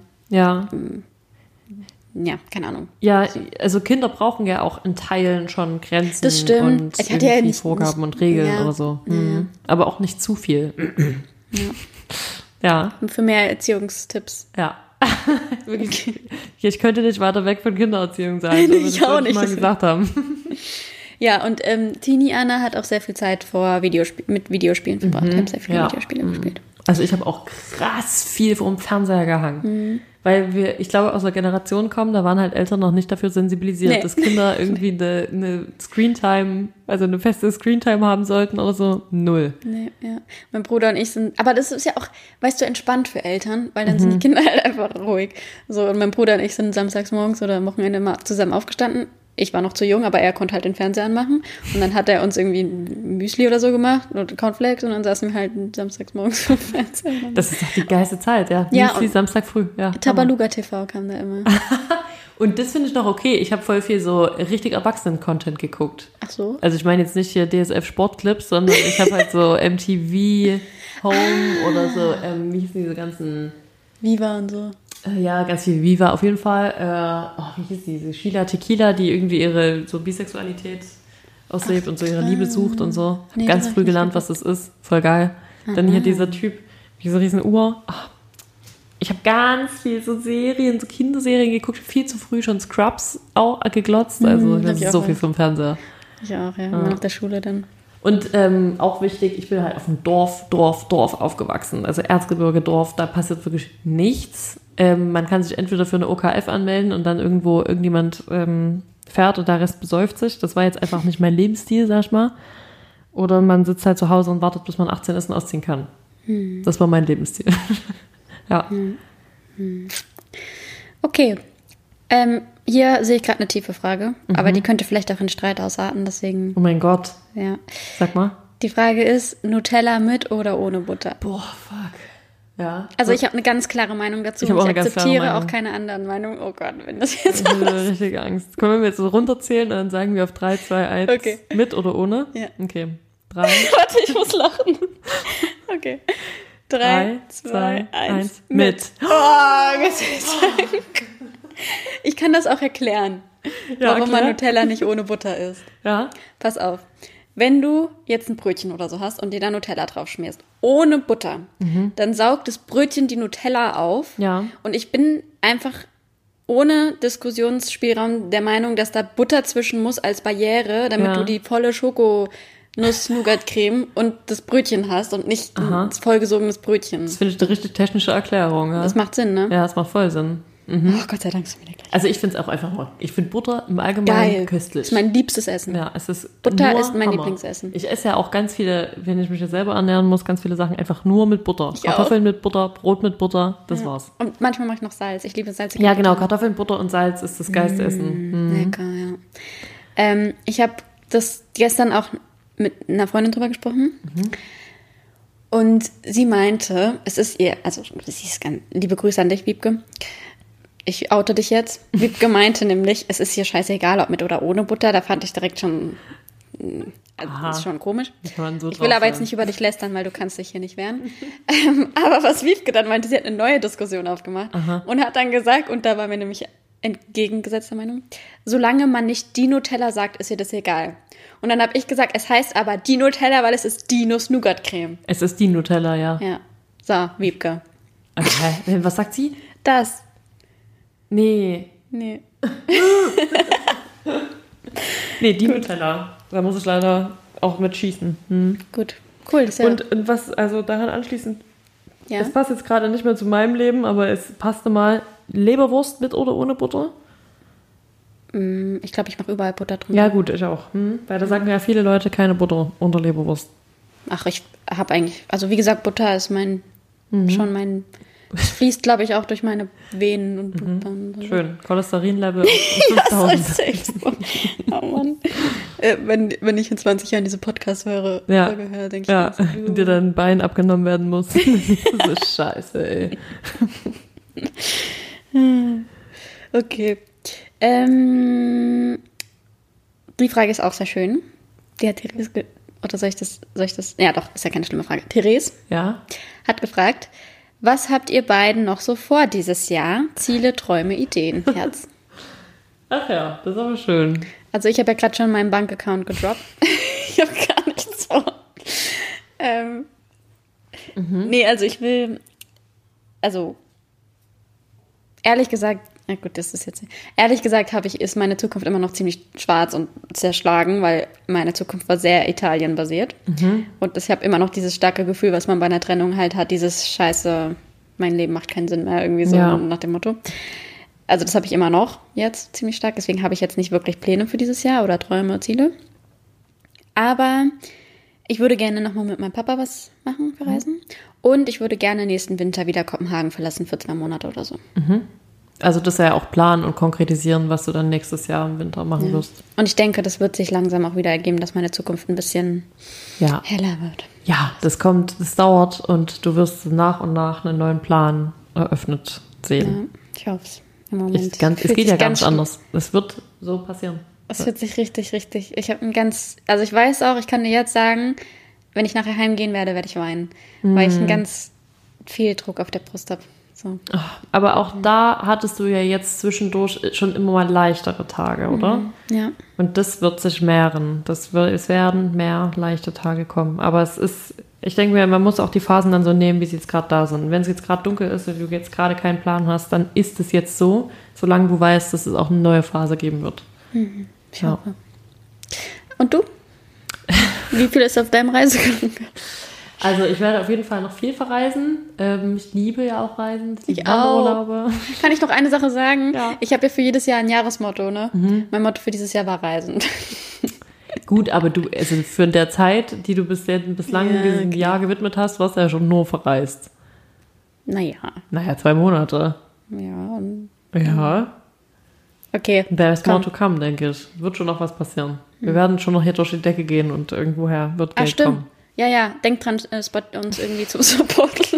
S1: Ja, keine Ahnung.
S2: Ja, also Kinder brauchen ja auch in Teilen schon Grenzen
S1: das stimmt.
S2: Und irgendwie Vorgaben und Regeln oder so. Ja. Aber auch nicht zu viel. Ja.
S1: Und für mehr Erziehungstipps.
S2: Ja. Wirklich. Ich könnte nicht weiter weg von Kindererziehung sein.
S1: Ich auch nicht.
S2: Mal gesagt haben.
S1: Ja, und Teenie Anna hat auch sehr viel Zeit mit Videospielen verbracht. Ich habe sehr viele Videospiele gespielt.
S2: Also ich habe auch krass viel vor dem Fernseher gehangen. Weil ich glaube, aus der Generation kommen, da waren halt Eltern noch nicht dafür sensibilisiert, dass Kinder irgendwie eine Screentime, also eine feste Screentime haben sollten oder so. Null.
S1: Nee, ja. Mein Bruder und ich sind, aber das ist ja auch, weißt du, entspannt für Eltern, weil dann sind die Kinder halt einfach ruhig. So, und mein Bruder und ich sind samstags morgens oder am Wochenende mal zusammen aufgestanden. Ich war noch zu jung, aber er konnte halt den Fernseher anmachen. Und dann hat er uns irgendwie ein Müsli oder so gemacht oder Cornflakes und dann saßen wir halt samstags morgens vom Fernseher.
S2: Das ist doch die geilste Zeit, ja. Müsli, Samstag früh. Ja,
S1: Tabaluga TV kam da immer.
S2: Und das finde ich noch okay. Ich habe voll viel so richtig Erwachsenen-Content geguckt.
S1: Ach so?
S2: Also ich meine jetzt nicht hier DSF-Sportclips, sondern ich habe halt so MTV Home oder so, wie hießen diese ganzen...
S1: Viva und so.
S2: Ja, ganz viel Viva auf jeden Fall. Wie hieß diese Sheila Tequila, die irgendwie ihre so Bisexualität auslebt und so ihre Liebe sucht und so.
S1: Nee,
S2: ganz früh gelernt, was das ist. Voll geil. Dann hier dieser Typ, diese riesen Uhr. Ich habe ganz viel so Serien, so Kinderserien geguckt. Viel zu früh schon Scrubs auch geglotzt. Also das ist so viel vom Fernseher.
S1: Ich auch, ja. Nach der Schule dann.
S2: Und auch wichtig, ich bin halt auf einem Dorf aufgewachsen. Also Erzgebirge Dorf, da passiert wirklich nichts. Man kann sich entweder für eine OKF anmelden und dann irgendjemand fährt und der Rest besäuft sich. Das war jetzt einfach nicht mein Lebensstil, sag ich mal. Oder man sitzt halt zu Hause und wartet, bis man 18 ist und ausziehen kann. Das war mein Lebensstil. Ja.
S1: Okay. Hier sehe ich gerade eine tiefe Frage, aber die könnte vielleicht auch in Streit ausarten, deswegen...
S2: Oh mein Gott.
S1: Ja.
S2: Sag mal.
S1: Die Frage ist, Nutella mit oder ohne Butter?
S2: Boah, fuck. Ja.
S1: Also ich habe eine ganz klare Meinung dazu.
S2: Ich habe auch eine ganz klare
S1: akzeptiere
S2: Meinung.
S1: Auch keine anderen Meinungen. Oh Gott, wenn das jetzt
S2: Ich habe richtig Angst. Können wir jetzt so runterzählen und dann sagen wir auf 3, 2, 1
S1: Okay.
S2: Mit oder ohne?
S1: Ja.
S2: Okay. 3,
S1: Warte, ich muss lachen. Okay. 3, 2, 1.
S2: Mit.
S1: Oh, Gott sei Dank. Ich kann das auch erklären, warum man Nutella nicht ohne Butter isst.
S2: Ja.
S1: Pass auf. Wenn du jetzt ein Brötchen oder so hast und dir da Nutella drauf schmierst, ohne Butter, dann saugt das Brötchen die Nutella auf.
S2: Ja.
S1: Und ich bin einfach ohne Diskussionsspielraum der Meinung, dass da Butter zwischen muss als Barriere, damit du die volle Schoko-Nuss-Nougat-Creme und das Brötchen hast und nicht ein vollgesogenes Brötchen.
S2: Das finde ich eine richtig technische Erklärung. Ja.
S1: Das macht Sinn, ne?
S2: Ja, das macht voll Sinn.
S1: Oh, Gott sei Dank ist mir der gleich.
S2: Also ich finde es auch einfach mal, ich finde Butter im Allgemeinen
S1: Geil.
S2: köstlich.
S1: Das ist mein liebstes Essen.
S2: Ja, es ist
S1: Butter
S2: nur
S1: ist mein
S2: Hammer.
S1: Lieblingsessen.
S2: Ich esse ja auch ganz viele, wenn ich mich ja selber ernähren muss, ganz viele Sachen einfach nur mit Butter.
S1: Ich
S2: Kartoffeln mit Butter, Brot mit Butter, das war's.
S1: Und manchmal mache ich noch Salz. Ich liebe salzige
S2: Ja, genau,
S1: Butter.
S2: Kartoffeln, Butter und Salz ist das geilste Essen.
S1: Lecker, ja. Ich habe das gestern auch mit einer Freundin drüber gesprochen. Und sie meinte, es ist ihr, also sie ist ganz, liebe Grüße an dich, Wiebke. Ich oute dich jetzt. Wiebke meinte nämlich, es ist hier scheißegal, ob mit oder ohne Butter. Da fand ich direkt schon, das ist schon komisch.
S2: Kann man so
S1: Ich will
S2: drauf
S1: aber jetzt
S2: sein.
S1: nicht über dich lästern, weil du kannst dich hier nicht wehren. Aber was Wiebke dann meinte, sie hat eine neue Diskussion aufgemacht und hat dann gesagt, und da war mir nämlich entgegengesetzter Meinung, solange man nicht die Nutella sagt, ist ihr das egal. Und dann habe ich gesagt, es heißt aber die Nutella, weil es ist die Nuss-Nougat-Creme.
S2: Es ist die Nutella, ja.
S1: Ja. So, Wiebke.
S2: Okay. Was sagt sie?
S1: Das.
S2: Nee,
S1: Nee.
S2: die Nutella. Da muss ich leider auch mit schießen.
S1: Gut. Cool, das ist ja.
S2: Und was, also daran anschließend,
S1: ja.
S2: es passt jetzt gerade nicht mehr zu meinem Leben, aber es passte mal, Leberwurst mit oder ohne Butter?
S1: Ich glaube, ich mache überall Butter drin.
S2: Ja gut, ich auch. Weil da sagen ja viele Leute keine Butter unter Leberwurst.
S1: Ach, ich habe eigentlich, also wie gesagt, Butter ist schon mein, es fließt, glaube ich, auch durch meine Venen und Blutbahnen. Und so.
S2: Schön. Cholesterinlevel auf
S1: Ja,
S2: 5000.
S1: das ist echt so. Oh Mann. Wenn ich in 20 Jahren diese Podcast höre, denke ich
S2: Ja,
S1: mir so,
S2: dir dein Bein abgenommen werden muss. Das ist scheiße, ey.
S1: Okay. Die Frage ist auch sehr schön. Die hat Therese, oder soll ich das, ja doch, ist ja keine schlimme Frage. Therese
S2: Ja?
S1: hat gefragt, was habt ihr beiden noch so vor dieses Jahr? Ziele, Träume, Ideen, Herz.
S2: Ach ja, das ist aber schön.
S1: Also ich habe ja gerade schon meinen Bankaccount gedroppt. Ich habe gar nichts vor. Nee, also ich will, also ehrlich gesagt, Na gut, das ist jetzt. Ehrlich gesagt ist meine Zukunft immer noch ziemlich schwarz und zerschlagen, weil meine Zukunft war sehr Italien-basiert. Und ich habe immer noch dieses starke Gefühl, was man bei einer Trennung halt hat, dieses Scheiße, mein Leben macht keinen Sinn mehr, irgendwie so nach dem Motto. Also das habe ich immer noch jetzt ziemlich stark, deswegen habe ich jetzt nicht wirklich Pläne für dieses Jahr oder Träume, Ziele. Aber ich würde gerne nochmal mit meinem Papa was machen, verreisen. Und ich würde gerne nächsten Winter wieder Kopenhagen verlassen für 2 Monate oder so.
S2: Also das ja auch planen und konkretisieren, was du dann nächstes Jahr im Winter machen wirst.
S1: Und ich denke, das wird sich langsam auch wieder ergeben, dass meine Zukunft ein bisschen heller wird.
S2: Ja, das dauert und du wirst nach und nach einen neuen Plan eröffnet sehen.
S1: Ja, ich hoffe es. Im Moment.
S2: Es geht ja ganz anders. Es wird so passieren.
S1: Es wird sich richtig. Ich weiß auch, ich kann dir jetzt sagen, wenn ich nachher heimgehen werde ich weinen. Weil ich einen ganz viel Druck auf der Brust habe. So.
S2: Aber auch da hattest du ja jetzt zwischendurch schon immer mal leichtere Tage, oder?
S1: Ja.
S2: Und das wird sich mehren. Es werden mehr leichte Tage kommen. Aber ich denke mir, man muss auch die Phasen dann so nehmen, wie sie jetzt gerade da sind. Wenn es jetzt gerade dunkel ist und du jetzt gerade keinen Plan hast, dann ist es jetzt so, solange du weißt, dass es auch eine neue Phase geben wird.
S1: Ich hoffe. Und du? Wie viel ist auf deinem Reisekalender?
S2: Also ich werde auf jeden Fall noch viel verreisen. Ich liebe ja auch Reisen.
S1: Ich auch.
S2: Urlaube.
S1: Kann ich noch eine Sache sagen?
S2: Ja.
S1: Ich habe ja für jedes Jahr ein Jahresmotto, ne? Mein Motto für dieses Jahr war Reisen.
S2: Gut, aber also für der Zeit, die du bislang diesem Jahr gewidmet hast, warst du ja schon nur verreist.
S1: Naja,
S2: 2 Monate.
S1: Ja.
S2: Ja.
S1: Okay.
S2: There's more to come, denke ich. Wird schon noch was passieren. Wir werden schon noch hier durch die Decke gehen und irgendwoher wird Geld kommen.
S1: Ja. Denkt dran, uns irgendwie zu supporten.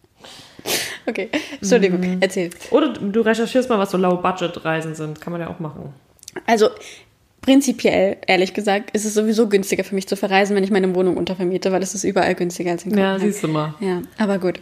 S1: Okay, Entschuldigung, erzähl.
S2: Oder du recherchierst mal, was so Low-Budget-Reisen sind. Kann man ja auch machen.
S1: Also, prinzipiell, ehrlich gesagt, ist es sowieso günstiger für mich zu verreisen, wenn ich meine Wohnung untervermiete, weil es ist überall günstiger als in Kopenhagen.
S2: Ja, siehst du mal.
S1: Ja, aber gut.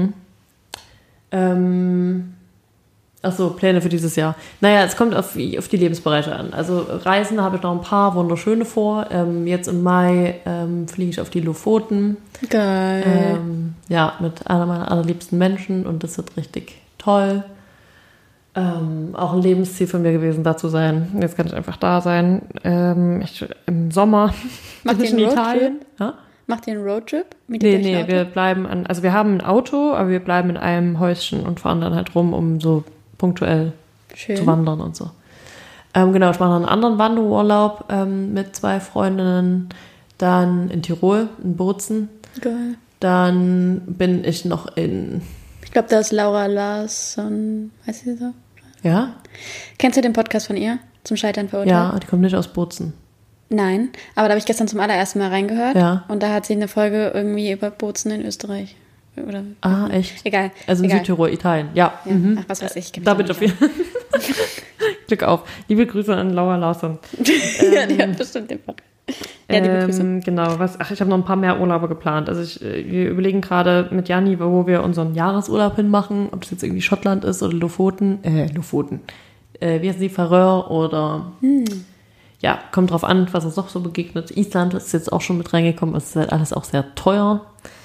S2: Achso, Pläne für dieses Jahr. Naja, es kommt auf die Lebensbereiche an. Also Reisen habe ich noch ein paar wunderschöne vor. Jetzt im Mai fliege ich auf die Lofoten.
S1: Geil.
S2: Mit einer meiner allerliebsten Menschen und das wird richtig toll. Auch ein Lebensziel von mir gewesen, da zu sein. Jetzt kann ich einfach da sein. Im Sommer
S1: Macht ihr einen Roadtrip?
S2: Ja?
S1: Macht ihr einen Roadtrip?
S2: Nee, wir bleiben also wir haben ein Auto, aber wir bleiben in einem Häuschen und fahren dann halt rum, um so punktuell zu wandern und so. Genau, ich mache noch einen anderen Wanderurlaub mit 2 Freundinnen, dann in Tirol, in Bozen.
S1: Geil.
S2: Dann bin ich noch
S1: ich glaube, da ist Laura Larsson, heißt sie so?
S2: Ja?
S1: Kennst du den Podcast von ihr? Zum Scheitern verurteilt?
S2: Ja, die kommt nicht aus Bozen.
S1: Nein, aber da habe ich gestern zum allerersten Mal reingehört.
S2: Ja.
S1: Und da hat sie eine Folge irgendwie über Bozen in Österreich. Oder,
S2: echt?
S1: Egal.
S2: Also in Südtirol, Italien, ja.
S1: Ach, was weiß ich.
S2: Da bitte viel. Glück auf. Liebe Grüße an Laura Larsson.
S1: Ja, die hat bestimmt den Podcast. Ja, liebe Grüße.
S2: Genau, ich habe noch ein paar mehr Urlaube geplant. Also wir überlegen gerade mit Janni, wo wir unseren Jahresurlaub hinmachen, ob es jetzt irgendwie Schottland ist oder Lofoten. Wie heißen die, Färöer oder ja, kommt drauf an, was uns noch so begegnet. Island ist jetzt auch schon mit reingekommen, es ist halt alles auch sehr teuer.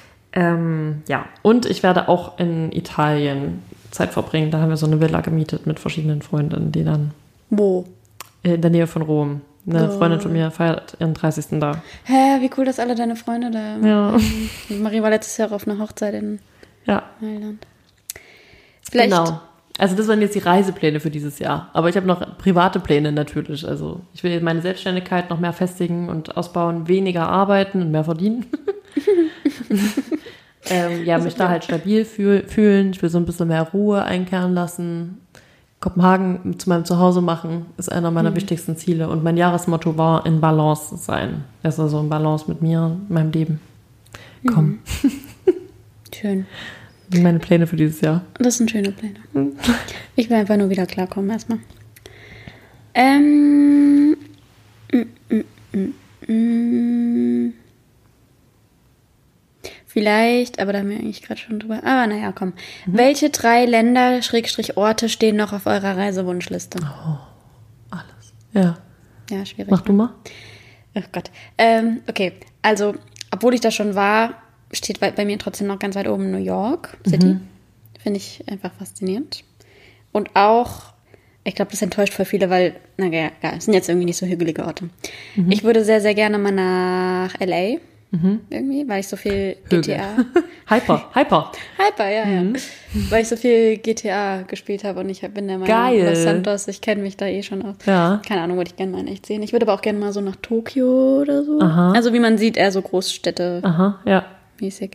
S2: Und ich werde auch in Italien Zeit verbringen. Da haben wir so eine Villa gemietet mit verschiedenen Freundinnen, die dann...
S1: Wo?
S2: In der Nähe von Rom. Eine Freundin von mir feiert ihren 30. da.
S1: Hä, wie cool, dass alle deine Freunde da...
S2: Ja.
S1: Marie war letztes Jahr auf einer Hochzeit in Mailand.
S2: Vielleicht. Genau. Also das waren jetzt die Reisepläne für dieses Jahr. Aber ich habe noch private Pläne natürlich. Also ich will meine Selbstständigkeit noch mehr festigen und ausbauen, weniger arbeiten und mehr verdienen. Mich da halt stabil fühlen. Ich will so ein bisschen mehr Ruhe einkehren lassen. Kopenhagen zu meinem Zuhause machen, ist einer meiner wichtigsten Ziele. Und mein Jahresmotto war, in Balance sein. Also so in Balance mit mir, meinem Leben. Komm.
S1: Schön.
S2: Meine Pläne für dieses Jahr.
S1: Das sind schöne Pläne. Ich will einfach nur wieder klarkommen erstmal. Vielleicht, aber da haben wir eigentlich gerade schon drüber. Aber naja, komm. Welche 3 Länder, Orte stehen noch auf eurer Reisewunschliste?
S2: Oh, alles. Ja.
S1: Ja, schwierig.
S2: Mach du mal.
S1: Oh Gott. Okay, also, obwohl ich da schon war, steht bei mir trotzdem noch ganz weit oben New York City. Finde ich einfach faszinierend. Und auch Ich glaube, das enttäuscht voll viele, weil, naja, es sind jetzt irgendwie nicht so hügelige Orte. Ich würde sehr, sehr gerne mal nach L.A. Irgendwie, weil ich so viel GTA...
S2: Hyper.
S1: Hyper, ja. Weil ich so viel GTA gespielt habe und ich bin der Meinung,
S2: Geil.
S1: Los Santos, ich kenne mich da eh schon aus.
S2: Ja.
S1: Keine Ahnung, würde ich gerne mal in echt sehen. Ich würde aber auch gerne mal so nach Tokio oder so.
S2: Aha.
S1: Also wie man sieht, eher so Großstädte
S2: Aha, ja.
S1: mäßig.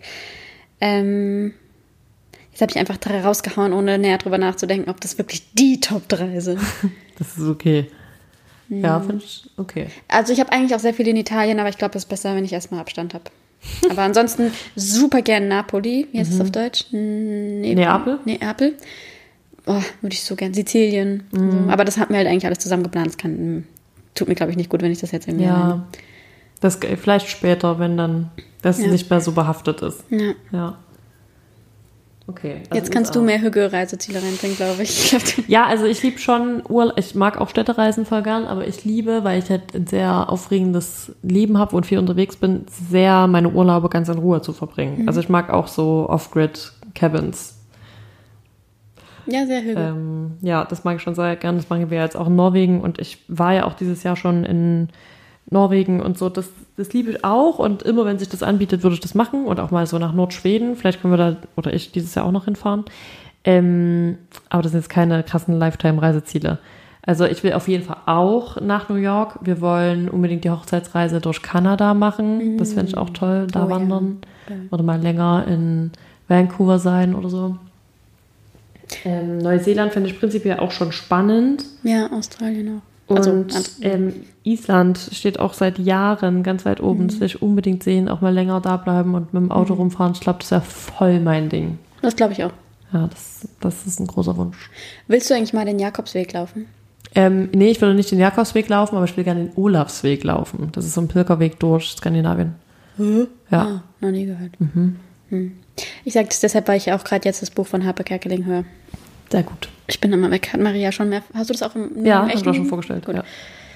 S1: Jetzt habe ich einfach 3 rausgehauen, ohne näher drüber nachzudenken, ob das wirklich die Top 3 sind.
S2: Das ist okay. Ja, finde ich okay.
S1: Also ich habe eigentlich auch sehr viel in Italien, aber ich glaube, es ist besser, wenn ich erstmal Abstand habe. Aber ansonsten super gern Napoli. Wie heißt es auf Deutsch?
S2: Neapel?
S1: Neapel. Oh, würde ich so gern. Sizilien. So. Aber das hatten wir halt eigentlich alles zusammen geplant. Das tut mir, glaube ich, nicht gut, wenn ich das jetzt irgendwie
S2: Ja, das vielleicht später, wenn dann das nicht mehr so behaftet ist. Ja. Okay. Also
S1: jetzt kannst du mehr Hügel-Reiseziele reinbringen, glaube ich.
S2: Ja, also ich liebe schon Urlaub. Ich mag auch Städtereisen voll gern, aber ich liebe, weil ich halt ein sehr aufregendes Leben habe und viel unterwegs bin, sehr meine Urlaube ganz in Ruhe zu verbringen. Also ich mag auch so Off-Grid-Cabins.
S1: Ja, sehr hügel.
S2: Ja, das mag ich schon sehr gern. Das machen wir jetzt auch in Norwegen und ich war ja auch dieses Jahr schon in Norwegen und so. Das liebe ich auch und immer, wenn sich das anbietet, würde ich das machen und auch mal so nach Nordschweden. Vielleicht können wir da, oder ich, dieses Jahr auch noch hinfahren. Aber das sind jetzt keine krassen Lifetime-Reiseziele. Also ich will auf jeden Fall auch nach New York. Wir wollen unbedingt die Hochzeitsreise durch Kanada machen. Das fände ich auch toll, da wandern. Ja. Oder mal länger in Vancouver sein oder so. Neuseeland finde ich prinzipiell auch schon spannend.
S1: Ja, Australien auch.
S2: Und Island steht auch seit Jahren ganz weit oben. Das will ich unbedingt sehen, auch mal länger da bleiben und mit dem Auto rumfahren. Ich glaube, das wäre voll mein Ding.
S1: Das glaube ich auch.
S2: Ja, das ist ein großer Wunsch.
S1: Willst du eigentlich mal den Jakobsweg laufen?
S2: Nee, ich würde nicht den Jakobsweg laufen, aber ich will gerne den Olafsweg laufen. Das ist so ein Pilgerweg durch Skandinavien. Ja.
S1: Ah, noch nie gehört. Ich sage das deshalb, weil ich auch gerade jetzt das Buch von Harpe Kerkeling höre.
S2: Sehr gut.
S1: Ich bin immer weg. Hat Maria schon mehr... Hast du das auch im
S2: Ja,
S1: echten?
S2: hast du schon vorgestellt.
S1: Gut.
S2: Ja.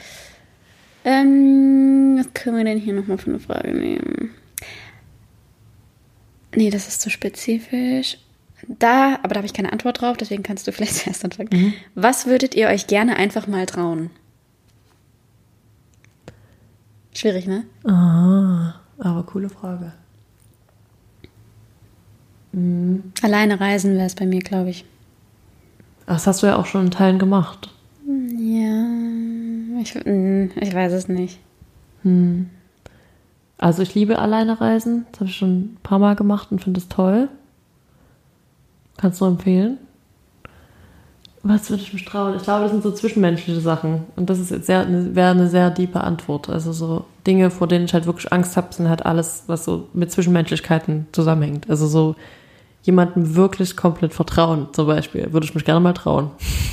S1: Was können wir denn hier nochmal für eine Frage nehmen? Nee, das ist zu spezifisch. Aber da habe ich keine Antwort drauf, deswegen kannst du vielleicht zuerst anfangen. Was würdet ihr euch gerne einfach mal trauen? Schwierig, ne?
S2: Aber coole Frage.
S1: Alleine reisen wäre es bei mir, glaube ich.
S2: Das hast du ja auch schon in Teilen gemacht.
S1: Ja, ich weiß es nicht.
S2: Also ich liebe alleine reisen. Das habe ich schon ein paar Mal gemacht und finde es toll. Kannst du empfehlen? Was würde ich mich trauen? Ich glaube, das sind so zwischenmenschliche Sachen. Und das ist jetzt wäre eine sehr tiefe Antwort. Also so Dinge, vor denen ich halt wirklich Angst habe, sind halt alles, was so mit Zwischenmenschlichkeiten zusammenhängt. Also so jemandem wirklich komplett vertrauen, zum Beispiel, würde ich mich gerne mal trauen.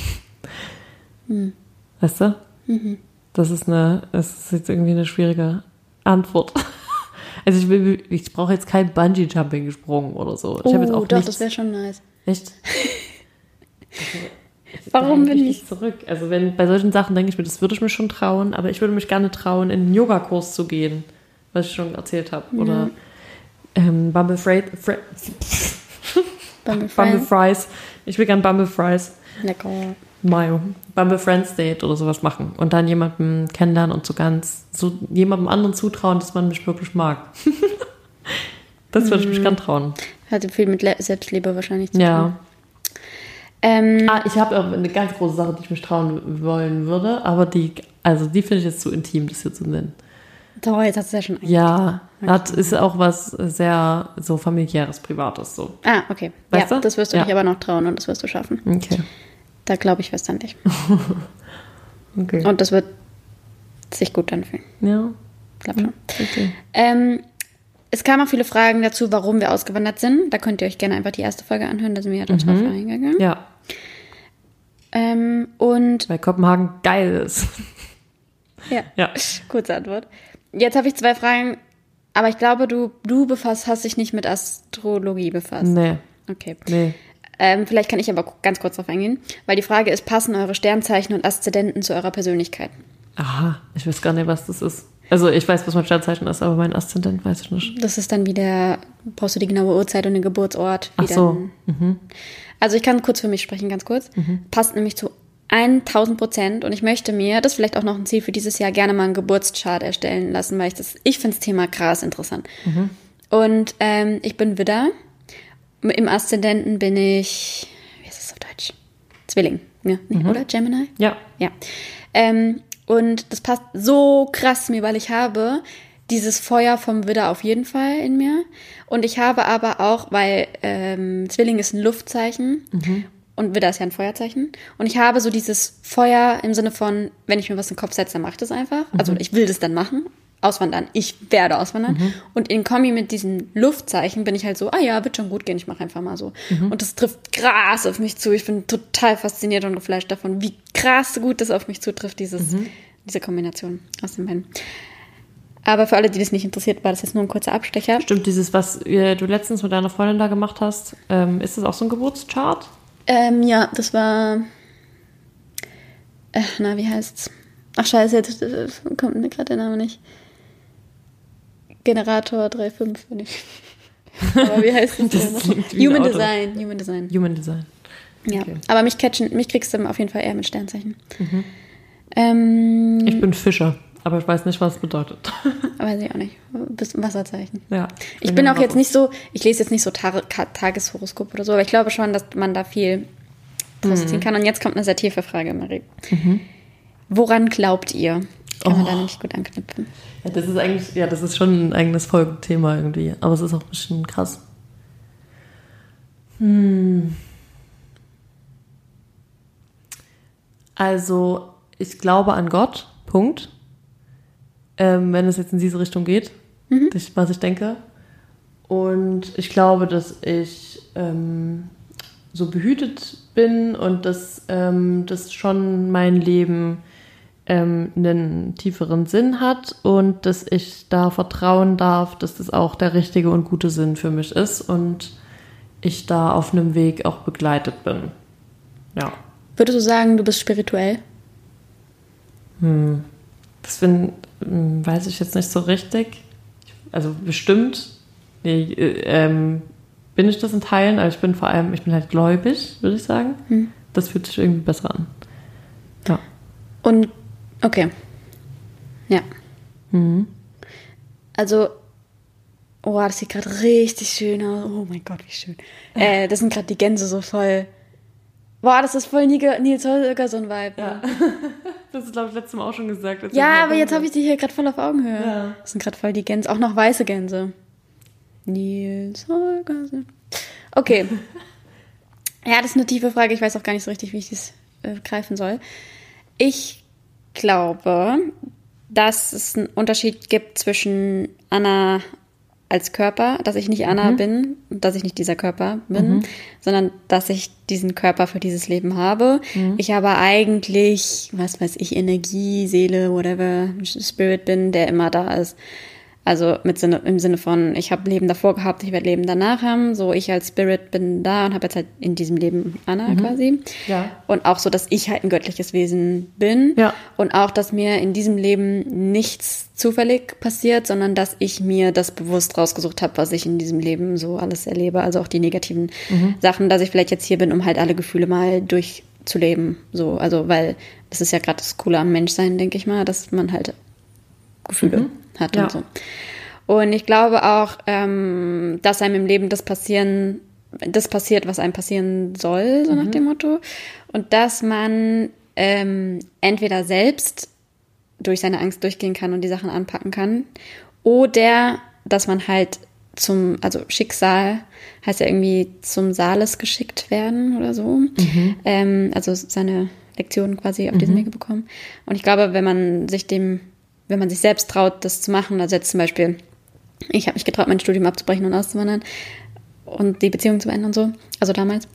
S2: Weißt du? Das ist jetzt irgendwie eine schwierige Antwort. Also ich brauche jetzt kein Bungee-Jumping gesprungen oder so. Ich habe jetzt auch
S1: doch,
S2: nichts.
S1: das wäre schon nice.
S2: Echt?
S1: Warum bin ich
S2: zurück? Also bei solchen Sachen denke ich mir, das würde ich mir schon trauen, aber ich würde mich gerne trauen, in einen Yogakurs zu gehen, was ich schon erzählt habe. Oder Bumble Fries. Ich will gerne Bumble Fries.
S1: Lecker.
S2: Mayo. Bumble Friends Date oder sowas machen. Und dann jemanden kennenlernen und so jemandem anderen zutrauen, dass man mich wirklich mag. Das würde ich mich gern trauen.
S1: Hatte viel mit Selbstliebe wahrscheinlich zu tun.
S2: Ja. Ich habe auch eine ganz große Sache, die ich mich trauen wollen würde, aber die finde ich jetzt zu intim, das hier zu nennen.
S1: Doch, jetzt hast du es ja schon eigentlich.
S2: Ja, das ist auch was sehr so familiäres, privates so.
S1: Ah, okay.
S2: Weißt du?
S1: Das wirst du dich aber noch trauen und das wirst du schaffen.
S2: Okay.
S1: Da glaube ich fest an dich.
S2: Okay.
S1: Und das wird sich gut anfühlen.
S2: Ja.
S1: Glaub schon.
S2: Okay.
S1: Es kamen auch viele Fragen dazu, warum wir ausgewandert sind. Da könnt ihr euch gerne einfach die erste Folge anhören, da sind wir ja drauf eingegangen.
S2: Ja.
S1: Und
S2: weil Kopenhagen geil ist.
S1: Ja. Kurze Antwort. Jetzt habe ich 2 Fragen, aber ich glaube, du hast dich nicht mit Astrologie befasst.
S2: Nee.
S1: Okay.
S2: Nee.
S1: Vielleicht kann ich aber ganz kurz drauf eingehen, weil die Frage ist, passen eure Sternzeichen und Aszendenten zu eurer Persönlichkeit?
S2: Aha, ich weiß gar nicht, was das ist. Also ich weiß, was mein Sternzeichen ist, aber mein Aszendent weiß ich nicht.
S1: Das ist dann brauchst du die genaue Uhrzeit und den Geburtsort.
S2: Ach so.
S1: Also ich kann kurz für mich sprechen, ganz kurz. Passt nämlich zu 1000%. Und ich möchte mir, das ist vielleicht auch noch ein Ziel für dieses Jahr, gerne mal einen Geburtschart erstellen lassen, weil ich finde das Thema krass interessant. Und ich bin Widder. Im Aszendenten bin ich, wie ist das auf Deutsch? Zwilling, ja, oder? Gemini?
S2: Ja.
S1: Ja. Und das passt so krass zu mir, weil ich habe dieses Feuer vom Widder auf jeden Fall in mir. Und ich habe aber auch, weil Zwilling ist ein Luftzeichen und Widder ist ja ein Feuerzeichen. Und ich habe so dieses Feuer im Sinne von, wenn ich mir was in den Kopf setze, dann mache ich das einfach. Also ich will das dann machen. Auswandern. Ich werde auswandern. Und in Kombi mit diesen Luftzeichen bin ich halt so, ja, wird schon gut gehen, ich mache einfach mal so. Und das trifft krass auf mich zu. Ich bin total fasziniert und geflasht davon, wie krass gut das auf mich zutrifft, diese Kombination aus den beiden. Aber für alle, die das nicht interessiert, war das jetzt nur ein kurzer Abstecher.
S2: Stimmt, dieses, was du letztens mit deiner Freundin da gemacht hast, ist das auch so ein Geburtschart?
S1: Ja, das war, wie heißt's? Ach scheiße, jetzt kommt mir gerade der Name nicht. Generator 3.5 bin ich. Aber wie heißt das? Human Design.
S2: Human Design.
S1: Ja, okay. Aber mich kriegst du auf jeden Fall eher mit Sternzeichen.
S2: Ich bin Fischer, aber ich weiß nicht, was es bedeutet.
S1: Weiß ich auch nicht. Bist ein Wasserzeichen.
S2: Ja.
S1: Ich bin auch jetzt nicht so, ich lese jetzt nicht so Tageshoroskop oder so, aber ich glaube schon, dass man da viel draus ziehen kann. Und jetzt kommt eine sehr tiefe Frage, Marie. Woran glaubt ihr? Kann man da nämlich gut anknüpfen.
S2: Ja, das ist eigentlich, das ist schon ein eigenes Folgenthema irgendwie. Aber es ist auch ein bisschen krass. Also, ich glaube an Gott, Punkt. Wenn es jetzt in diese Richtung geht, was ich denke. Und ich glaube, dass ich so behütet bin und dass das schon mein Leben einen tieferen Sinn hat und dass ich da vertrauen darf, dass das auch der richtige und gute Sinn für mich ist und ich da auf einem Weg auch begleitet bin. Ja.
S1: Würdest du sagen, du bist spirituell?
S2: Das weiß ich jetzt nicht so richtig. Also bestimmt bin ich das in Teilen, aber ich bin halt gläubig, würde ich sagen. Das fühlt sich irgendwie besser an. Ja.
S1: Und okay. Ja. Also, das sieht gerade richtig schön aus. Oh mein Gott, wie schön. Das sind gerade die Gänse so voll. Das ist voll Nils Holgersson-Vibe. Ja.
S2: Das ist, glaube ich, letztes Mal auch schon gesagt.
S1: Ja, aber jetzt habe ich die hier gerade voll auf Augenhöhe. Ja. Das sind gerade voll die Gänse. Auch noch weiße Gänse. Nils Holgersson. Okay. Ja, das ist eine tiefe Frage. Ich weiß auch gar nicht so richtig, wie ich das greifen soll. Ich glaube, dass es einen Unterschied gibt zwischen Anna als Körper, dass ich nicht Anna bin, dass ich nicht dieser Körper bin, sondern dass ich diesen Körper für dieses Leben habe. Ich aber eigentlich, was weiß ich, Energie, Seele, whatever, Spirit bin, der immer da ist. Also im Sinne von, ich habe Leben davor gehabt, ich werde Leben danach haben. So, ich als Spirit bin da und habe jetzt halt in diesem Leben Anna quasi.
S2: Ja.
S1: Und auch so, dass ich halt ein göttliches Wesen bin.
S2: Ja.
S1: Und auch, dass mir in diesem Leben nichts zufällig passiert, sondern dass ich mir das bewusst rausgesucht habe, was ich in diesem Leben so alles erlebe. Also auch die negativen Sachen, dass ich vielleicht jetzt hier bin, um halt alle Gefühle mal durchzuleben. So, also, weil das ist ja gerade das Coole am Menschsein, denke ich mal, dass man halt Gefühle hat und so. Und ich glaube auch, dass einem im Leben das passiert, was einem passieren soll, so nach dem Motto. Und dass man entweder selbst durch seine Angst durchgehen kann und die Sachen anpacken kann, oder dass man halt also Schicksal heißt ja irgendwie zum Sales geschickt werden oder so. Also seine Lektionen quasi auf diesem Wege bekommen. Und ich glaube, wenn man sich selbst traut, das zu machen, also jetzt zum Beispiel, ich habe mich getraut, mein Studium abzubrechen und auszuwandern und die Beziehung zu beenden und so, also damals.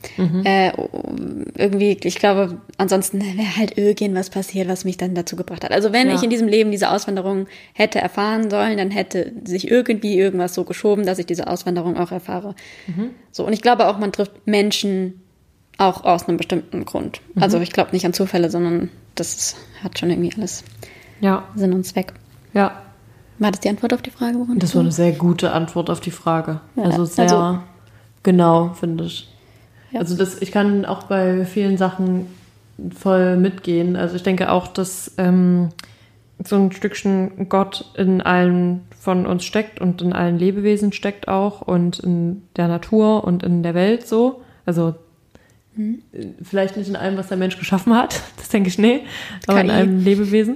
S1: Irgendwie, ich glaube, ansonsten wäre halt irgendwas passiert, was mich dann dazu gebracht hat. Also wenn ich in diesem Leben diese Auswanderung hätte erfahren sollen, dann hätte sich irgendwie irgendwas so geschoben, dass ich diese Auswanderung auch erfahre. So, und ich glaube auch, man trifft Menschen auch aus einem bestimmten Grund. Also ich glaube nicht an Zufälle, sondern das hat schon irgendwie alles Sinn und Zweck.
S2: Ja.
S1: War das die Antwort auf die Frage?
S2: Das war eine sehr gute Antwort auf die Frage. Ja, also sehr genau, finde ich. Ja. Also ich kann auch bei vielen Sachen voll mitgehen. Also ich denke auch, dass so ein Stückchen Gott in allen von uns steckt und in allen Lebewesen steckt auch und in der Natur und in der Welt so. Also vielleicht nicht in allem, was der Mensch geschaffen hat, das denke ich, nee, aber KI. In einem Lebewesen.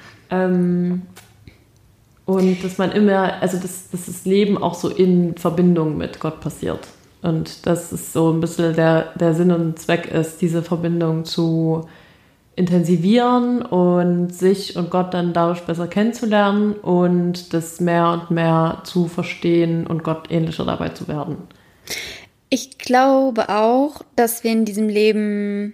S2: Und dass man immer, also dass das Leben auch so in Verbindung mit Gott passiert. Und dass es so ein bisschen der Sinn und Zweck ist, diese Verbindung zu intensivieren und sich und Gott dann dadurch besser kennenzulernen und das mehr und mehr zu verstehen und Gott ähnlicher dabei zu werden.
S1: Ich glaube auch, dass wir in diesem Leben,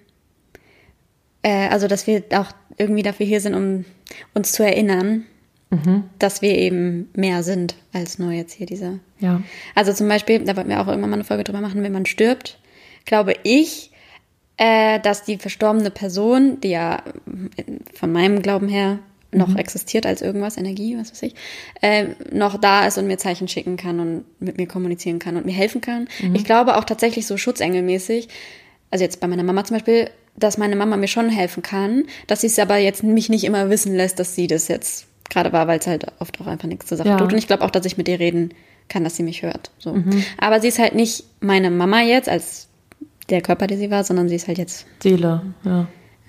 S1: also dass wir auch irgendwie dafür hier sind, um uns zu erinnern, dass wir eben mehr sind als nur jetzt hier dieser.
S2: Ja.
S1: Also zum Beispiel, da wollten wir auch irgendwann mal eine Folge drüber machen, wenn man stirbt, glaube ich, dass die verstorbene Person, die ja von meinem Glauben her noch existiert als irgendwas, Energie, was weiß ich, noch da ist und mir Zeichen schicken kann und mit mir kommunizieren kann und mir helfen kann. Ich glaube auch tatsächlich so schutzengelmäßig, also jetzt bei meiner Mama zum Beispiel, dass meine Mama mir schon helfen kann, dass sie es aber jetzt mich nicht immer wissen lässt, dass sie das jetzt gerade war, weil es halt oft auch einfach nichts zur Sache tut. Und ich glaube auch, dass ich mit ihr reden kann, dass sie mich hört. So. Aber sie ist halt nicht meine Mama jetzt als der Körper, der sie war, sondern sie ist halt jetzt
S2: Seele, ja.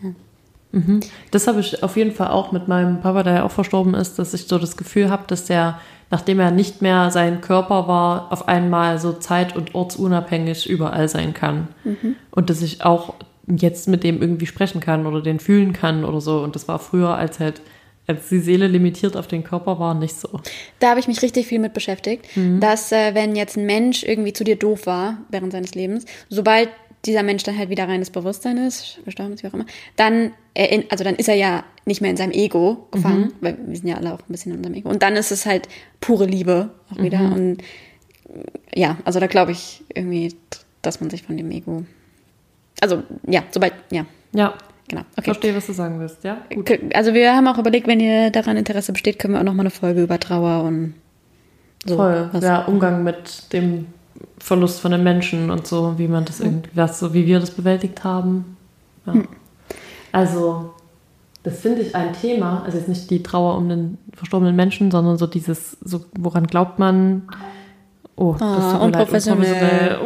S2: Das habe ich auf jeden Fall auch mit meinem Papa, der ja auch verstorben ist, dass ich so das Gefühl habe, dass der, nachdem er nicht mehr sein Körper war, auf einmal so zeit- und ortsunabhängig überall sein kann. Und dass ich auch jetzt mit dem irgendwie sprechen kann oder den fühlen kann oder so. Und das war früher, als die Seele limitiert auf den Körper war, nicht so.
S1: Da habe ich mich richtig viel mit beschäftigt, dass wenn jetzt ein Mensch irgendwie zu dir doof war während seines Lebens, sobald dieser Mensch dann halt wieder reines Bewusstsein ist, gestorben ist, wie auch immer, dann ist er ja nicht mehr in seinem Ego gefangen, weil wir sind ja alle auch ein bisschen in unserem Ego. Und dann ist es halt pure Liebe auch wieder. Und ja, also da glaube ich irgendwie, dass man sich von dem Ego, also ja, sobald, ja.
S2: Ja.
S1: Genau,
S2: okay. Verstehe, was du sagen willst, ja? Gut.
S1: Also wir haben auch überlegt, wenn ihr daran Interesse besteht, können wir auch nochmal eine Folge über Trauer und so.
S2: Voll, ja, Umgang mit dem Verlust von den Menschen und so, wie man das irgendwie, so wie wir das bewältigt haben. Ja. Also, das finde ich ein Thema, also jetzt nicht die Trauer um den verstorbenen Menschen, sondern so dieses, so woran glaubt man, das tut mir leid, unprofessionell.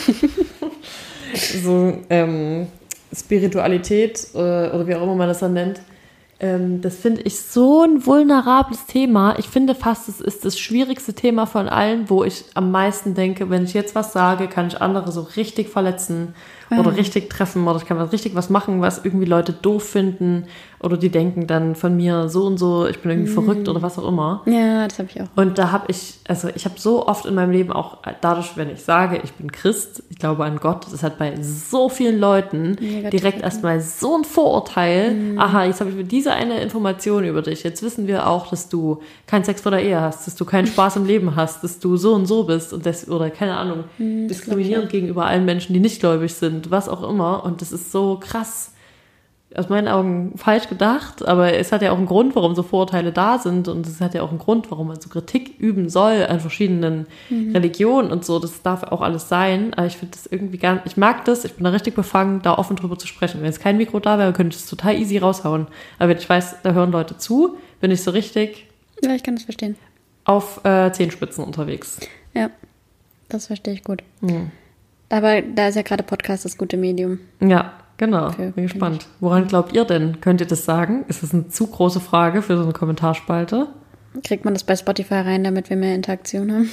S2: So, Spiritualität oder wie auch immer man das dann nennt, das finde ich so ein vulnerables Thema. Ich finde fast, es ist das schwierigste Thema von allen, wo ich am meisten denke, wenn ich jetzt was sage, kann ich andere so richtig verletzen oder richtig treffen oder ich kann richtig was machen, was irgendwie Leute doof finden oder die denken dann von mir so und so, ich bin irgendwie verrückt oder was auch immer.
S1: Ja, das habe ich auch.
S2: Und da habe ich habe so oft in meinem Leben auch dadurch, wenn ich sage, ich bin Christ, ich glaube an Gott, das hat bei so vielen Leuten direkt erstmal so ein Vorurteil. Aha, jetzt habe ich diese eine Information über dich. Jetzt wissen wir auch, dass du keinen Sex vor der Ehe hast, dass du keinen Spaß im Leben hast, dass du so und so bist und oder keine Ahnung, diskriminierend gegenüber allen Menschen, die nicht gläubig sind, was auch immer. Und das ist so krass, aus meinen Augen falsch gedacht, aber es hat ja auch einen Grund, warum so Vorurteile da sind und es hat ja auch einen Grund, warum man so Kritik üben soll an verschiedenen Religionen und so. Das darf auch alles sein, aber ich finde das irgendwie ich mag das, ich bin da richtig befangen, da offen drüber zu sprechen. Wenn jetzt kein Mikro da wäre, könnte ich das total easy raushauen. Aber wenn ich weiß, da hören Leute zu, bin ich so richtig
S1: ja, ich kann das verstehen.
S2: Auf Zehenspitzen unterwegs.
S1: Ja, das verstehe ich gut. Aber da ist ja gerade Podcast das gute Medium.
S2: Ja, genau. Bin gespannt. Woran glaubt ihr denn? Könnt ihr das sagen? Ist das eine zu große Frage für so eine Kommentarspalte?
S1: Kriegt man das bei Spotify rein, damit wir mehr Interaktion haben?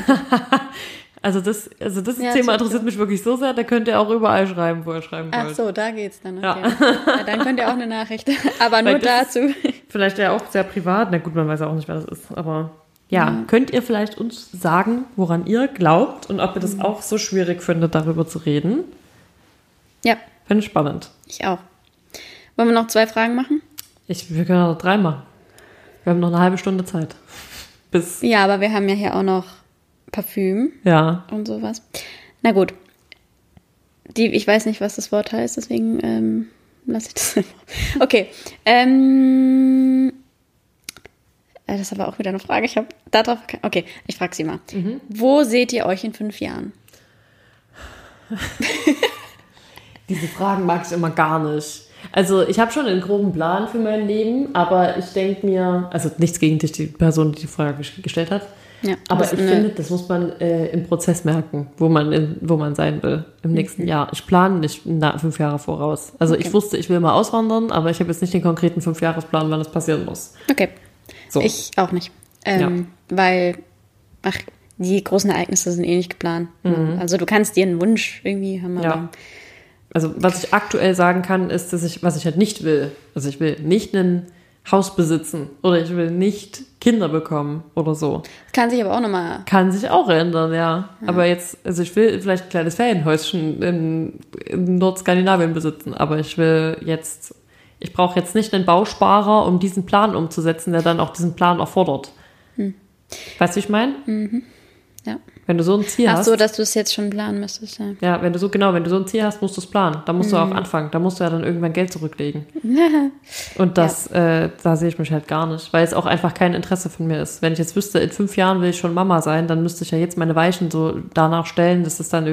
S2: Also das Thema interessiert mich wirklich so sehr, da könnt ihr auch überall schreiben, wo ihr schreiben wollt.
S1: Ach so, da geht's dann. Okay. Ja, dann könnt ihr auch eine Nachricht, aber nur dazu.
S2: Vielleicht ja auch sehr privat. Na gut, man weiß ja auch nicht, wer das ist. Aber ja, könnt ihr vielleicht uns sagen, woran ihr glaubt und ob ihr das auch so schwierig findet, darüber zu reden?
S1: Ja.
S2: Finde ich spannend.
S1: Ich auch. Wollen wir noch 2 Fragen machen?
S2: Wir können auch 3 machen. Wir haben noch eine halbe Stunde Zeit.
S1: Ja, aber wir haben ja hier auch noch Parfüm.
S2: Ja.
S1: Und sowas. Na gut. Ich weiß nicht, was das Wort heißt, deswegen lasse ich das einfach. Okay. Das ist aber auch wieder eine Frage. Ich habe darauf. Okay, ich frage sie mal. Wo seht ihr euch in 5 Jahren?
S2: Diese Fragen mag ich immer gar nicht. Also ich habe schon einen groben Plan für mein Leben, aber ich denke mir, also nichts gegen dich, die Person, die Frage gestellt hat,
S1: Ja,
S2: aber ich finde, das muss man im Prozess merken, wo man sein will im nächsten Jahr. Ich plane nicht 5 Jahre voraus. Also ich wusste, ich will mal auswandern, aber ich habe jetzt nicht den konkreten 5-Jahres-Plan, wann das passieren muss.
S1: Okay,
S2: So.
S1: ich auch nicht. Weil, die großen Ereignisse sind eh nicht geplant. Also du kannst dir einen Wunsch irgendwie haben, aber
S2: Ja. Also was ich aktuell sagen kann, ist, was ich halt nicht will. Also ich will nicht ein Haus besitzen oder ich will nicht Kinder bekommen oder so.
S1: kann sich aber auch nochmal...
S2: Kann sich auch ändern, ja. Aber jetzt, also ich will vielleicht ein kleines Ferienhäuschen in Nordskandinavien besitzen, aber ich brauche jetzt nicht einen Bausparer, um diesen Plan umzusetzen, der dann auch diesen Plan erfordert. Weißt du, wie ich meine?
S1: Ja.
S2: Wenn du so ein Ziel
S1: Ach
S2: hast.
S1: so, dass du es jetzt schon planen müsstest, ja.
S2: Ja, wenn du so ein Ziel hast, musst du es planen. Da musst du auch anfangen. Da musst du ja dann irgendwann Geld zurücklegen. Und da sehe ich mich halt gar nicht, weil es auch einfach kein Interesse von mir ist. Wenn ich jetzt wüsste, in 5 Jahren will ich schon Mama sein, dann müsste ich ja jetzt meine Weichen so danach stellen, dass dann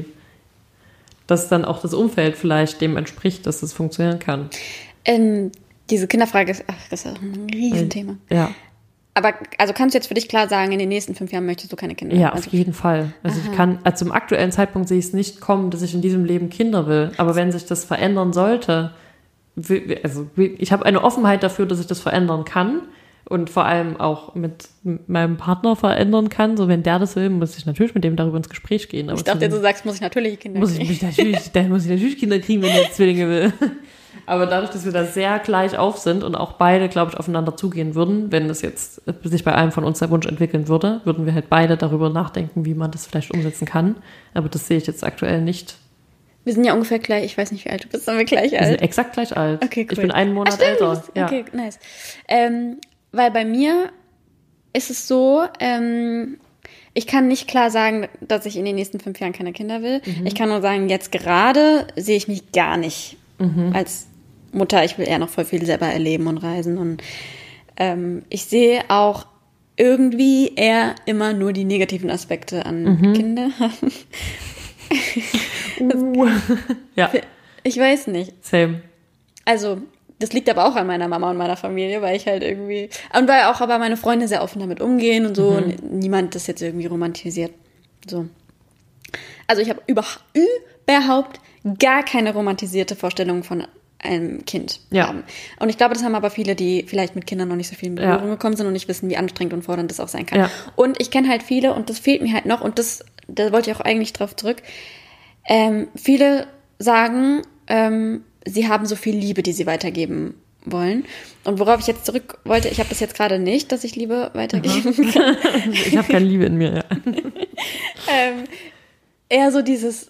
S2: auch das Umfeld vielleicht dem entspricht, dass das funktionieren kann.
S1: Diese Kinderfrage ist auch ein Riesenthema.
S2: Ja.
S1: Aber also kannst du jetzt für dich klar sagen, in den nächsten 5 Jahren möchtest du keine Kinder?
S2: Ja,
S1: Also,
S2: auf jeden Fall. Also zum aktuellen Zeitpunkt sehe ich es nicht kommen, dass ich in diesem Leben Kinder will. Aber wenn sich das verändern sollte, ich habe eine Offenheit dafür, dass ich das verändern kann und vor allem auch mit meinem Partner verändern kann. So, wenn der das will, muss ich natürlich mit dem darüber ins Gespräch gehen. Aber
S1: ich dachte, du sagst, muss ich natürlich Kinder
S2: muss
S1: kriegen.
S2: ich natürlich Kinder kriegen, wenn er Zwillinge will. Aber dadurch, dass wir da sehr gleich auf sind und auch beide, glaube ich, aufeinander zugehen würden, wenn es jetzt sich bei einem von uns der Wunsch entwickeln würde, würden wir halt beide darüber nachdenken, wie man das vielleicht umsetzen kann. Aber das sehe ich jetzt aktuell nicht.
S1: Wir sind ja ungefähr gleich, ich weiß nicht, wie alt du bist, sind wir gleich
S2: Wir sind
S1: alt?
S2: exakt gleich alt.
S1: Okay, cool.
S2: Ich bin einen Monat
S1: stimmt,
S2: älter. Ja.
S1: Okay, nice. Weil bei mir ist es so, ich kann nicht klar sagen, dass ich in den nächsten 5 Jahren keine Kinder will. Ich kann nur sagen, jetzt gerade sehe ich mich gar nicht als Mutter. Ich will eher noch voll viel selber erleben und reisen. Und ich sehe auch irgendwie eher immer nur die negativen Aspekte an Kinder.
S2: Ja,
S1: Ich weiß nicht.
S2: same.
S1: Also, das liegt aber auch an meiner Mama und meiner Familie, weil ich halt irgendwie... Und weil auch aber meine Freunde sehr offen damit umgehen und so und niemand das jetzt irgendwie romantisiert. So. Also ich habe überhaupt gar keine romantisierte Vorstellung von einem Kind haben. Und ich glaube, das haben aber viele, die vielleicht mit Kindern noch nicht so viel in Berührung gekommen sind und nicht wissen, wie anstrengend und fordernd das auch sein kann.
S2: Ja.
S1: Und ich kenne halt viele, und das fehlt mir halt noch, und da wollte ich auch eigentlich drauf zurück, viele sagen, sie haben so viel Liebe, die sie weitergeben wollen. Und worauf ich jetzt zurück wollte, ich habe das jetzt gerade nicht, dass ich Liebe weitergeben kann.
S2: Ich habe keine Liebe in mir, ja.
S1: Eher so dieses,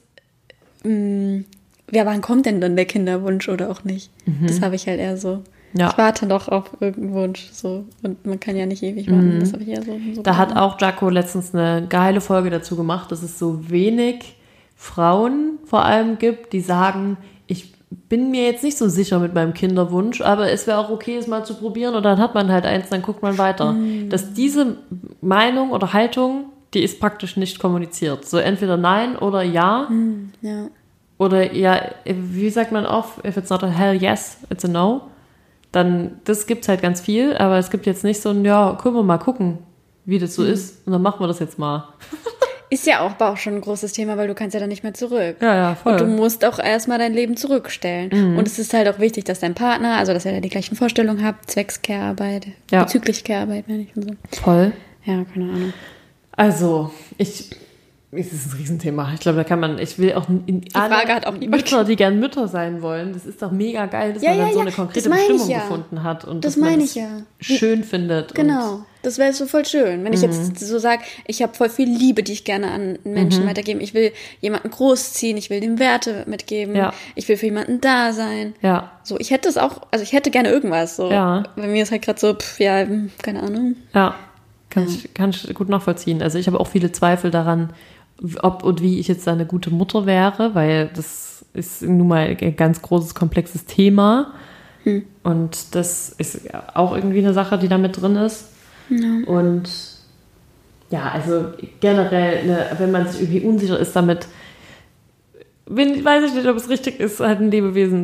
S1: wann kommt denn dann der Kinderwunsch oder auch nicht? Das habe ich halt eher so.
S2: Ja.
S1: Ich warte doch auf irgendeinen Wunsch. So. Und man kann ja nicht ewig warten. Das habe ich eher so
S2: Da hat auch Jaco letztens eine geile Folge dazu gemacht, dass es so wenig Frauen vor allem gibt, die sagen, ich bin mir jetzt nicht so sicher mit meinem Kinderwunsch, aber es wäre auch okay, es mal zu probieren, und dann hat man halt eins, dann guckt man weiter. Dass diese Meinung oder Haltung, die ist praktisch nicht kommuniziert. So entweder nein oder ja.
S1: Ja.
S2: Oder ja, wie sagt man oft, if it's not a hell yes, it's a no. Dann, das gibt's halt ganz viel, aber es gibt jetzt nicht so ein, ja, können wir mal gucken, wie das so ist, und dann machen wir das jetzt mal.
S1: Ist ja auch schon ein großes Thema, weil du kannst ja dann nicht mehr zurück.
S2: Ja, voll.
S1: Und du musst auch erstmal dein Leben zurückstellen. Und es ist halt auch wichtig, dass dein Partner, also dass ihr da die gleichen Vorstellungen habt, zwecks Care-Arbeit, bezüglich Care-Arbeit, meine ich und so.
S2: Voll.
S1: Ja, keine Ahnung.
S2: Also, es ist ein Riesenthema. Ich glaube, ich will auch
S1: Frage hat auch niemand
S2: Mütter, die gern Mütter sein wollen. Das ist doch mega geil, dass man dann so eine konkrete Bestimmung gefunden hat und
S1: das
S2: dass man
S1: meine
S2: das
S1: ich ja.
S2: schön findet.
S1: Genau, das wäre so voll schön. Wenn ich jetzt so sage, ich habe voll viel Liebe, die ich gerne an Menschen weitergeben. Ich will jemanden großziehen, ich will dem Werte mitgeben. Ja. Ich will für jemanden da sein.
S2: Ja.
S1: So, ich hätte es auch, also ich hätte gerne irgendwas. So.
S2: Ja.
S1: Bei mir ist halt gerade so, keine Ahnung.
S2: Ja, kann ich gut nachvollziehen. Also ich habe auch viele Zweifel daran, ob und wie ich jetzt eine gute Mutter wäre, weil das ist nun mal ein ganz großes, komplexes Thema. Und das ist auch irgendwie eine Sache, die da mit drin ist. Ja. Und ja, also generell, wenn man sich irgendwie unsicher ist damit, weiß ich nicht, ob es richtig ist, halt ein Lebewesen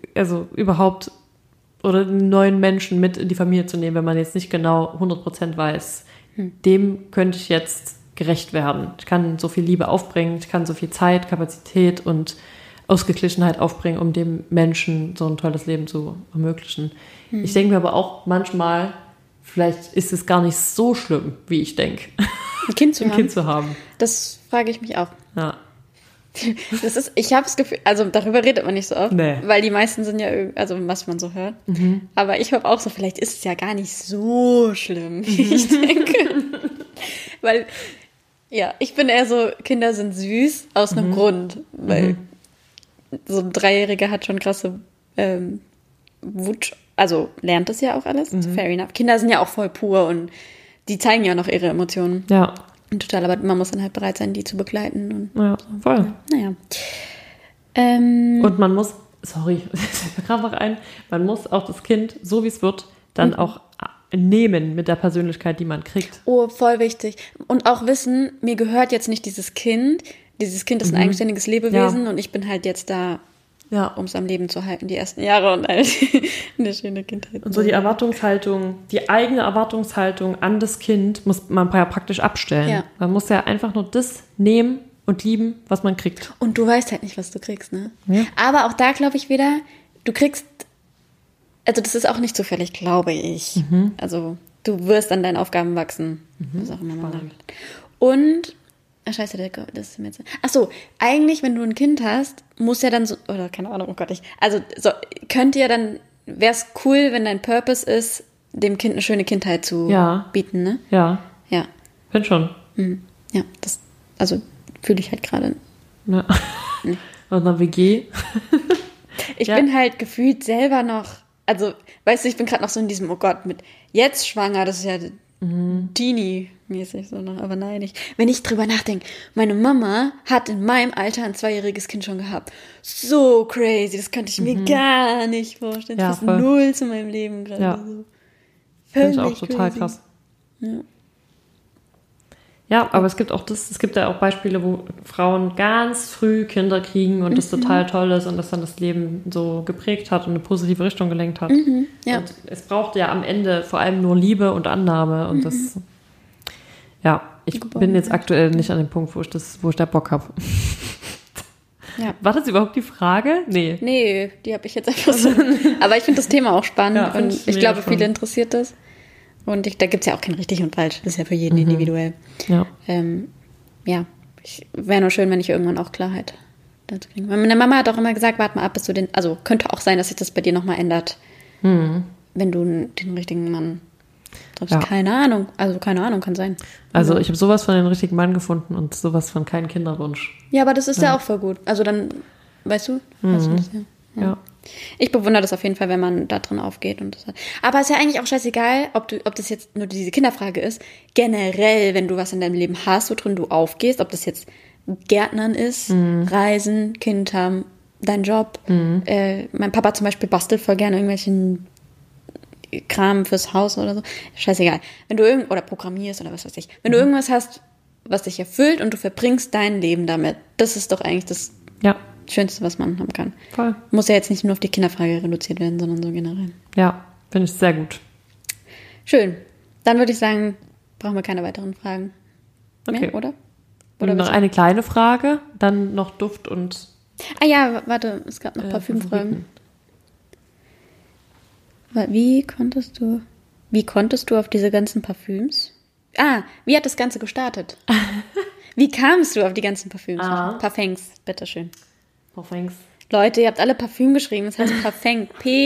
S2: also überhaupt, oder einen neuen Menschen mit in die Familie zu nehmen, wenn man jetzt nicht genau 100% weiß, dem könnte ich jetzt gerecht werden. Ich kann so viel Liebe aufbringen, ich kann so viel Zeit, Kapazität und Ausgeglichenheit aufbringen, um dem Menschen so ein tolles Leben zu ermöglichen. Ich denke mir aber auch manchmal, vielleicht ist es gar nicht so schlimm, wie ich denke,
S1: Ein Kind zu
S2: ein
S1: haben.
S2: Kind zu haben.
S1: Das frage ich mich auch.
S2: Ja.
S1: Ich habe das Gefühl, also darüber redet man nicht so oft,
S2: Nee.
S1: weil die meisten sind ja, also was man so hört. Aber ich habe auch so, vielleicht ist es ja gar nicht so schlimm, wie ich denke. Weil, ja, ich bin eher so, Kinder sind süß aus einem Grund, weil so ein Dreijähriger hat schon krasse Wut, also lernt das ja auch alles, fair enough. Kinder sind ja auch voll pur und die zeigen ja noch ihre Emotionen.
S2: Ja.
S1: Total, aber man muss dann halt bereit sein, die zu begleiten. Und
S2: Ja, voll.
S1: naja.
S2: Und man muss, sorry, fällt mir gerade noch ein, man muss auch das Kind, so wie es wird, dann auch nehmen mit der Persönlichkeit, die man kriegt.
S1: Oh, voll wichtig. Und auch wissen, mir gehört jetzt nicht dieses Kind. Dieses Kind ist ein eigenständiges Lebewesen und ich bin halt jetzt da, um es am Leben zu halten, die ersten Jahre und halt eine schöne Kindheit.
S2: Und so die Erwartungshaltung, die eigene Erwartungshaltung an das Kind muss man ja praktisch abstellen.
S1: Ja.
S2: Man muss ja einfach nur das nehmen und lieben, was man kriegt.
S1: Und du weißt halt nicht, was du kriegst, ne?
S2: Ja.
S1: Aber auch da glaube ich wieder, du kriegst, also das ist auch nicht zufällig, glaube ich. Also du wirst an deinen Aufgaben wachsen. Was auch immer man sagt. Und, scheiße, das ist mir jetzt, ach so, eigentlich, wenn du ein Kind hast, muss ja dann so, oder keine Ahnung, oh Gott, also so, könnte ja dann, wäre es cool, wenn dein Purpose ist, dem Kind eine schöne Kindheit zu bieten, ne?
S2: Ja,
S1: Ja.
S2: bin schon.
S1: Ja, das, also fühle ich halt gerade.
S2: Ja. Und eine WG.
S1: Ich bin halt gefühlt selber noch, also, weißt du, ich bin gerade noch so in diesem, oh Gott, mit jetzt schwanger, das ist ja Teenie-mäßig so noch, aber nein, nicht. Wenn ich drüber nachdenke, meine Mama hat in meinem Alter ein 2-jähriges Kind schon gehabt. So crazy, das könnte ich mir gar nicht vorstellen.
S2: Ja,
S1: Das ist
S2: voll.
S1: null zu meinem Leben gerade.
S2: Ja.
S1: So.
S2: Finde ich
S1: Völlig
S2: auch total
S1: crazy.
S2: krass.
S1: Ja.
S2: Ja, aber es gibt ja auch Beispiele, wo Frauen ganz früh Kinder kriegen und das total toll ist und das dann das Leben so geprägt hat und eine positive Richtung gelenkt hat.
S1: Ja.
S2: Und es braucht ja am Ende vor allem nur Liebe und Annahme und das, ja, ich bin jetzt aktuell nicht an dem Punkt, wo ich da Bock habe.
S1: Ja.
S2: War das überhaupt die Frage? Nee.
S1: Nee, die habe ich jetzt einfach so. Aber ich finde das Thema auch spannend
S2: Ja, find
S1: und
S2: ich
S1: ich
S2: mega
S1: glaube,
S2: spannend.
S1: viele interessiert das. Und da gibt es ja auch kein richtig und falsch. Das ist ja für jeden individuell.
S2: Ja.
S1: Ja, wäre nur schön, wenn ich irgendwann auch Klarheit dazu kriege. Meine Mama hat auch immer gesagt, warte mal ab, bis du also könnte auch sein, dass sich das bei dir nochmal ändert, wenn du den richtigen Mann triffst.
S2: Ja.
S1: Keine Ahnung, also keine Ahnung, kann sein.
S2: Also ich habe sowas von den richtigen Mann gefunden und sowas von keinen Kinderwunsch.
S1: Ja, aber das ist ja auch voll gut. Also dann, weißt du? Weißt du das, ja.
S2: Ja.
S1: Ich bewundere das auf jeden Fall, wenn man da drin aufgeht. Und das hat. Aber es ist ja eigentlich auch scheißegal, ob das jetzt nur diese Kinderfrage ist. Generell, wenn du was in deinem Leben hast, worin du aufgehst, ob das jetzt Gärtnern ist, Reisen, Kind haben, dein Job. Mein Papa zum Beispiel bastelt voll gerne irgendwelchen Kram fürs Haus oder so. Scheißegal. Wenn du oder programmierst oder was weiß ich. Wenn du irgendwas hast, was dich erfüllt und du verbringst dein Leben damit, das ist doch eigentlich das Schönste, was man haben kann.
S2: Voll.
S1: Muss ja jetzt nicht nur auf die Kinderfrage reduziert werden, sondern so generell.
S2: Ja, finde ich sehr gut.
S1: Schön. Dann würde ich sagen, brauchen wir keine weiteren Fragen mehr,
S2: Okay.
S1: oder?
S2: Und noch eine kleine Frage, dann noch Duft und
S1: Ah ja, warte, es gab noch Parfümfragen. Wie konntest du auf diese ganzen Parfüms? Wie hat das Ganze gestartet? Wie kamst du auf die ganzen Parfüms? Parfums, bitteschön.
S2: Parfums.
S1: Leute, ihr habt alle Parfüm geschrieben. Das heißt Parfum.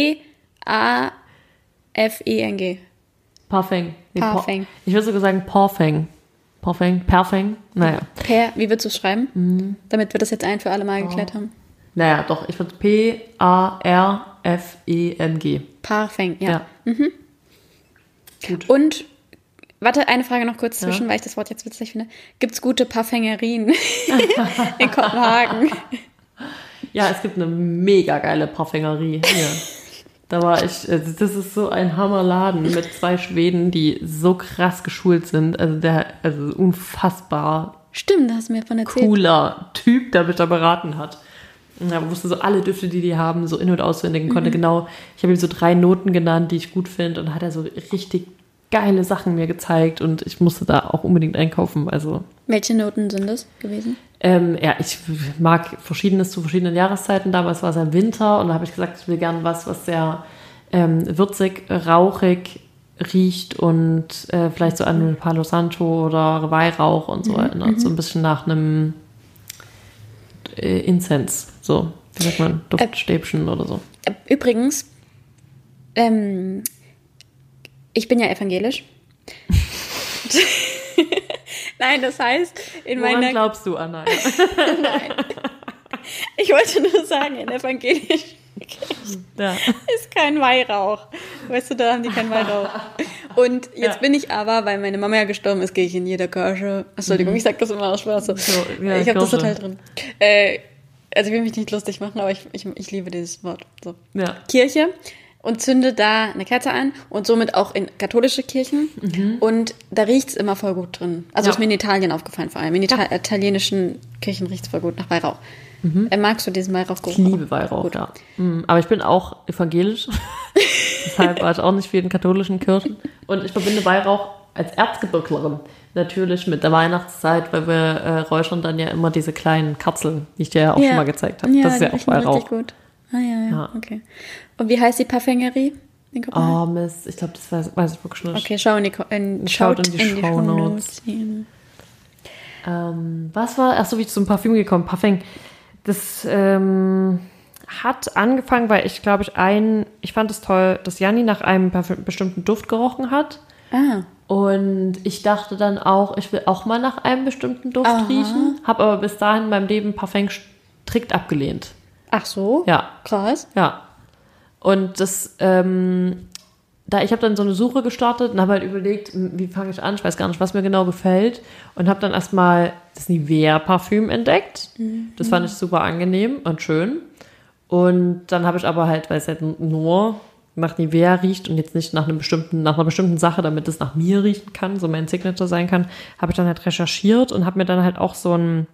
S1: P-A-F-E-N-G.
S2: Parfum. Nee,
S1: Parfum.
S2: Ich würde sogar sagen Parfum. Parfum. Naja.
S1: Wie würdest du es schreiben? Damit wir das jetzt ein für alle Mal geklärt haben.
S2: Naja, doch. Ich würde P-A-R-F-E-N-G.
S1: Parfum, ja.
S2: Gut.
S1: Und, warte, eine Frage noch kurz zwischen, weil ich das Wort jetzt witzig finde. Gibt es gute Parfümerien in Kopenhagen?
S2: Ja, es gibt eine mega geile Parfümerie hier. Da war ich, das ist so ein Hammerladen mit 2 Schweden, die so krass geschult sind. Also unfassbar
S1: Stimmt, da hast du mir von erzählt.
S2: cooler Typ, der mich da beraten hat. Ja, wusste so alle Düfte, die haben, so in- und auswendig und konnte genau, ich habe ihm so 3 Noten genannt, die ich gut finde und hat er so richtig geile Sachen mir gezeigt und ich musste da auch unbedingt einkaufen. Also
S1: Welche Noten sind das gewesen?
S2: ja, ich mag Verschiedenes zu verschiedenen Jahreszeiten. Damals war es ja Winter und da habe ich gesagt, ich will gerne was sehr würzig, rauchig riecht und vielleicht so an Palo Santo oder Weihrauch und so erinnert. So ein bisschen nach einem Incense, so, wie sagt man, Duftstäbchen oder so.
S1: Übrigens, ich bin ja evangelisch. Nein, das heißt,
S2: Woran glaubst du, Anna?
S1: Nein. Ich wollte nur sagen, in evangelisch ist kein Weihrauch. Weißt du, da haben die keinen Weihrauch. Und jetzt bin ich aber, weil meine Mama ja gestorben ist, gehe ich in jeder Kirche. Entschuldigung, ich sag das immer aus Spaß. So, ich habe das total drin. Also ich will mich nicht lustig machen, aber ich liebe dieses Wort. So. Ja. Kirche. Und zünde da eine Kerze an und somit auch in katholische Kirchen. Und da riecht es immer voll gut drin. Also ist mir in Italien aufgefallen vor allem. In italienischen Kirchen riecht es voll gut nach Weihrauch. Magst du diesen Weihrauchgeruch?
S2: Ich liebe Weihrauch, gut. Ja. Aber ich bin auch evangelisch. Deshalb war ich auch nicht viel in katholischen Kirchen. Und ich verbinde Weihrauch als Erzgebirglerin natürlich mit der Weihnachtszeit, weil wir räuchern dann ja immer diese kleinen Katzeln, die ich dir ja auch schon mal gezeigt habe. Das ist ja auch Weihrauch. Richtig gut.
S1: Ah, ja, okay. Und wie heißt die Parfümerie?
S2: Oh, Mist. Ich glaube, das weiß ich wirklich nicht.
S1: Okay, schaut in die Shownotes.
S2: Was war, achso, wie ich zum Parfüm gekommen? Parfum. Das hat angefangen, weil ich glaube, ich fand es toll, dass Janni nach einem bestimmten Duft gerochen hat.
S1: Ah.
S2: Und ich dachte dann auch, ich will auch mal nach einem bestimmten Duft riechen. Habe aber bis dahin in meinem Leben Parfum strikt abgelehnt.
S1: Ach so?
S2: Ja.
S1: Krass.
S2: Ja. Und das, ich habe dann so eine Suche gestartet und habe halt überlegt, wie fange ich an? Ich weiß gar nicht, was mir genau gefällt. Und habe dann erstmal das Nivea-Parfüm entdeckt. Das fand ich super angenehm und schön. Und dann habe ich aber halt, weil es halt nur nach Nivea riecht und jetzt nicht nach einer bestimmten Sache, damit es nach mir riechen kann, so mein Signature sein kann, habe ich dann halt recherchiert und habe mir dann halt auch so ein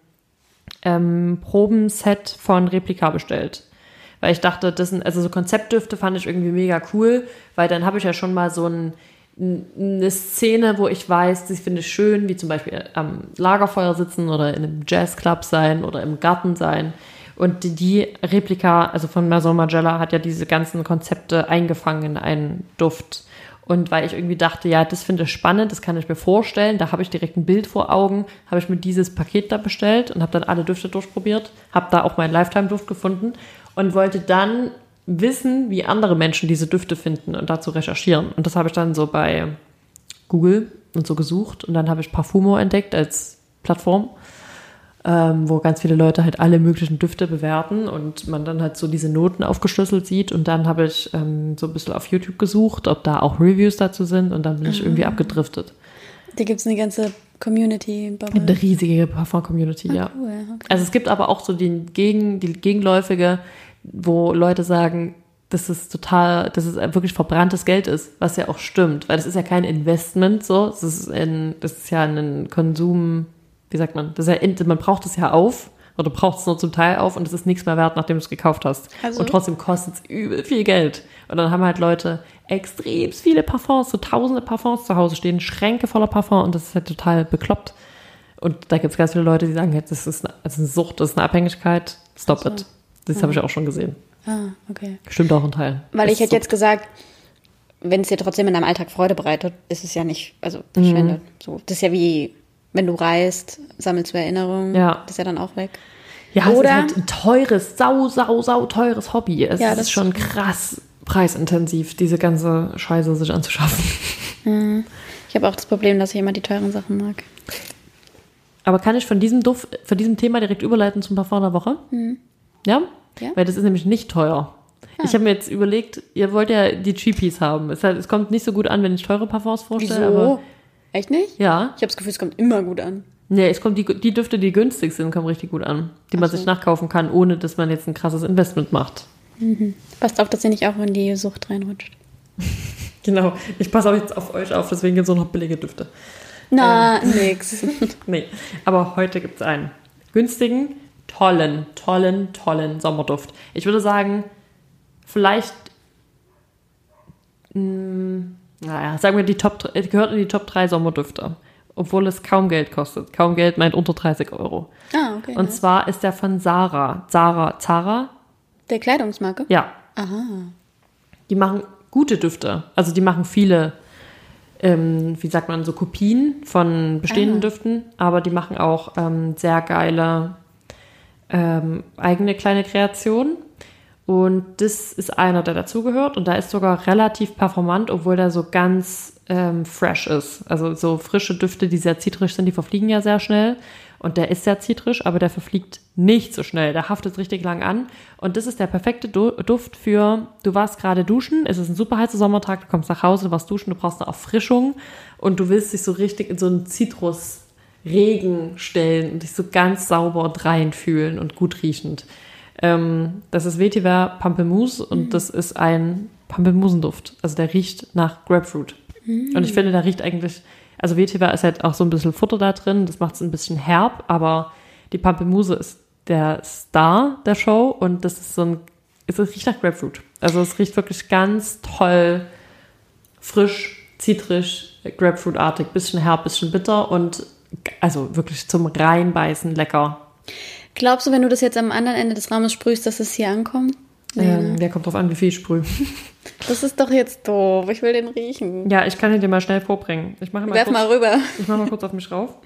S2: Probenset von Replika bestellt. Weil ich dachte, also so Konzeptdüfte fand ich irgendwie mega cool, weil dann habe ich ja schon mal so eine Szene, wo ich weiß, das finde ich schön, wie zum Beispiel am Lagerfeuer sitzen oder in einem Jazzclub sein oder im Garten sein. Und die Replika, also von Maison Margiela, hat ja diese ganzen Konzepte eingefangen in einen Duft. Und weil ich irgendwie dachte, ja, das finde ich spannend, das kann ich mir vorstellen, da habe ich direkt ein Bild vor Augen, habe ich mir dieses Paket da bestellt und habe dann alle Düfte durchprobiert, habe da auch meinen Lifetime-Duft gefunden und wollte dann wissen, wie andere Menschen diese Düfte finden und dazu recherchieren. Und das habe ich dann so bei Google und so gesucht und dann habe ich Parfumo entdeckt als Plattform, wo ganz viele Leute halt alle möglichen Düfte bewerten und man dann halt so diese Noten aufgeschlüsselt sieht. Und dann habe ich so ein bisschen auf YouTube gesucht, ob da auch Reviews dazu sind und dann bin ich irgendwie abgedriftet.
S1: Da gibt es eine ganze Community.
S2: Eine riesige Parfum-Community, ja. Cool, okay. Also es gibt aber auch so die gegenläufige, wo Leute sagen, dass es wirklich verbranntes Geld ist, was ja auch stimmt, weil das ist ja kein Investment, so. Das ist ja ein Konsum. Wie sagt man? Man braucht es ja auf oder braucht es nur zum Teil auf und es ist nichts mehr wert, nachdem du es gekauft hast. Also? Und trotzdem kostet es übel viel Geld. Und dann haben halt Leute extrem viele Parfums, so tausende Parfums zu Hause stehen, Schränke voller Parfum und das ist halt total bekloppt. Und da gibt es ganz viele Leute, die sagen, das ist eine Sucht, das ist eine Abhängigkeit, stop it. Das habe ich auch schon gesehen.
S1: Ah, okay.
S2: Stimmt auch ein Teil.
S1: Weil ich hätte jetzt gesagt, wenn es dir trotzdem in deinem Alltag Freude bereitet, ist es ja nicht, also verschwendet. So, das ist ja wie, wenn du reist, sammelst du Erinnerungen, das ist ja dann auch weg.
S2: Ja, oder? Es ist halt ein teures, sau teures Hobby. Es ist schon krass preisintensiv, diese ganze Scheiße sich anzuschaffen.
S1: Ich habe auch das Problem, dass ich immer die teuren Sachen mag.
S2: Aber kann ich von diesem Thema direkt überleiten zum Parfum der Woche? Ja? Weil das ist nämlich nicht teuer. Ich habe mir jetzt überlegt, ihr wollt ja die Cheapies haben. Es kommt nicht so gut an, wenn ich teure Parfums vorstelle.
S1: Wieso?
S2: Aber
S1: echt nicht?
S2: Ja.
S1: Ich habe das Gefühl, es kommt immer gut an.
S2: Nee, es kommt die Düfte, die günstig sind, kommen richtig gut an. Die man sich nachkaufen kann, ohne dass man jetzt ein krasses Investment macht.
S1: Passt auf, dass ihr nicht auch in die Sucht reinrutscht.
S2: Genau. Ich passe auch jetzt auf euch auf, deswegen gibt es noch billige Düfte.
S1: Na, nix.
S2: Nee, aber heute gibt es einen günstigen, tollen Sommerduft. Ich würde sagen, vielleicht, sagen wir, gehört in die Top 3 Sommerdüfte. Obwohl es kaum Geld kostet. Kaum Geld meint unter 30 €.
S1: Ah, okay.
S2: Und zwar ist der von Zara.
S1: Der Kleidungsmarke?
S2: Ja.
S1: Aha.
S2: Die machen gute Düfte. Also die machen viele, wie sagt man, so Kopien von bestehenden Düften. Aber die machen auch sehr geile eigene kleine Kreationen. Und das ist einer, der dazugehört. Und da ist sogar relativ performant, obwohl der so ganz fresh ist. Also so frische Düfte, die sehr zitrisch sind, die verfliegen ja sehr schnell. Und der ist sehr zitrisch, aber der verfliegt nicht so schnell. Der haftet richtig lang an. Und das ist der perfekte Duft für, du warst gerade duschen, es ist ein super heißer Sommertag, du kommst nach Hause, du warst duschen, du brauchst eine Erfrischung und du willst dich so richtig in so einen Zitrusregen stellen und dich so ganz sauber und rein fühlen und gut riechend. Das ist Vetiver Pampelmuse und das ist ein Pampelmusenduft. Also der riecht nach Grapefruit. Und ich finde, der riecht eigentlich, also Vetiver ist halt auch so ein bisschen Futter da drin, das macht es ein bisschen herb, aber die Pampelmuse ist der Star der Show und das ist es riecht nach Grapefruit. Also es riecht wirklich ganz toll, frisch, zitrisch, Grapefruitartig, bisschen herb, bisschen bitter und also wirklich zum Reinbeißen lecker.
S1: Glaubst du, wenn du das jetzt am anderen Ende des Raumes sprühst, dass es hier ankommt?
S2: Der kommt drauf an, wie viel ich sprühe.
S1: Das ist doch jetzt doof. Ich will den riechen.
S2: Ja, ich kann ihn dir mal schnell vorbringen.
S1: Werf mal rüber.
S2: Ich mache mal kurz auf mich rauf.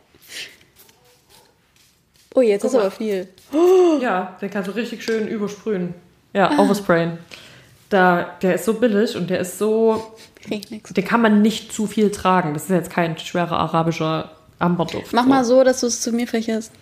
S1: Oh, jetzt ist aber viel.
S2: Ja, den kannst du richtig schön übersprühen. Ja, oversprayen. Der ist so billig und der ist so...
S1: Riecht nix.
S2: Den kann man nicht zu viel tragen. Das ist jetzt kein schwerer arabischer Amberduft.
S1: Mach mal so, dass du es zu mir fächerst.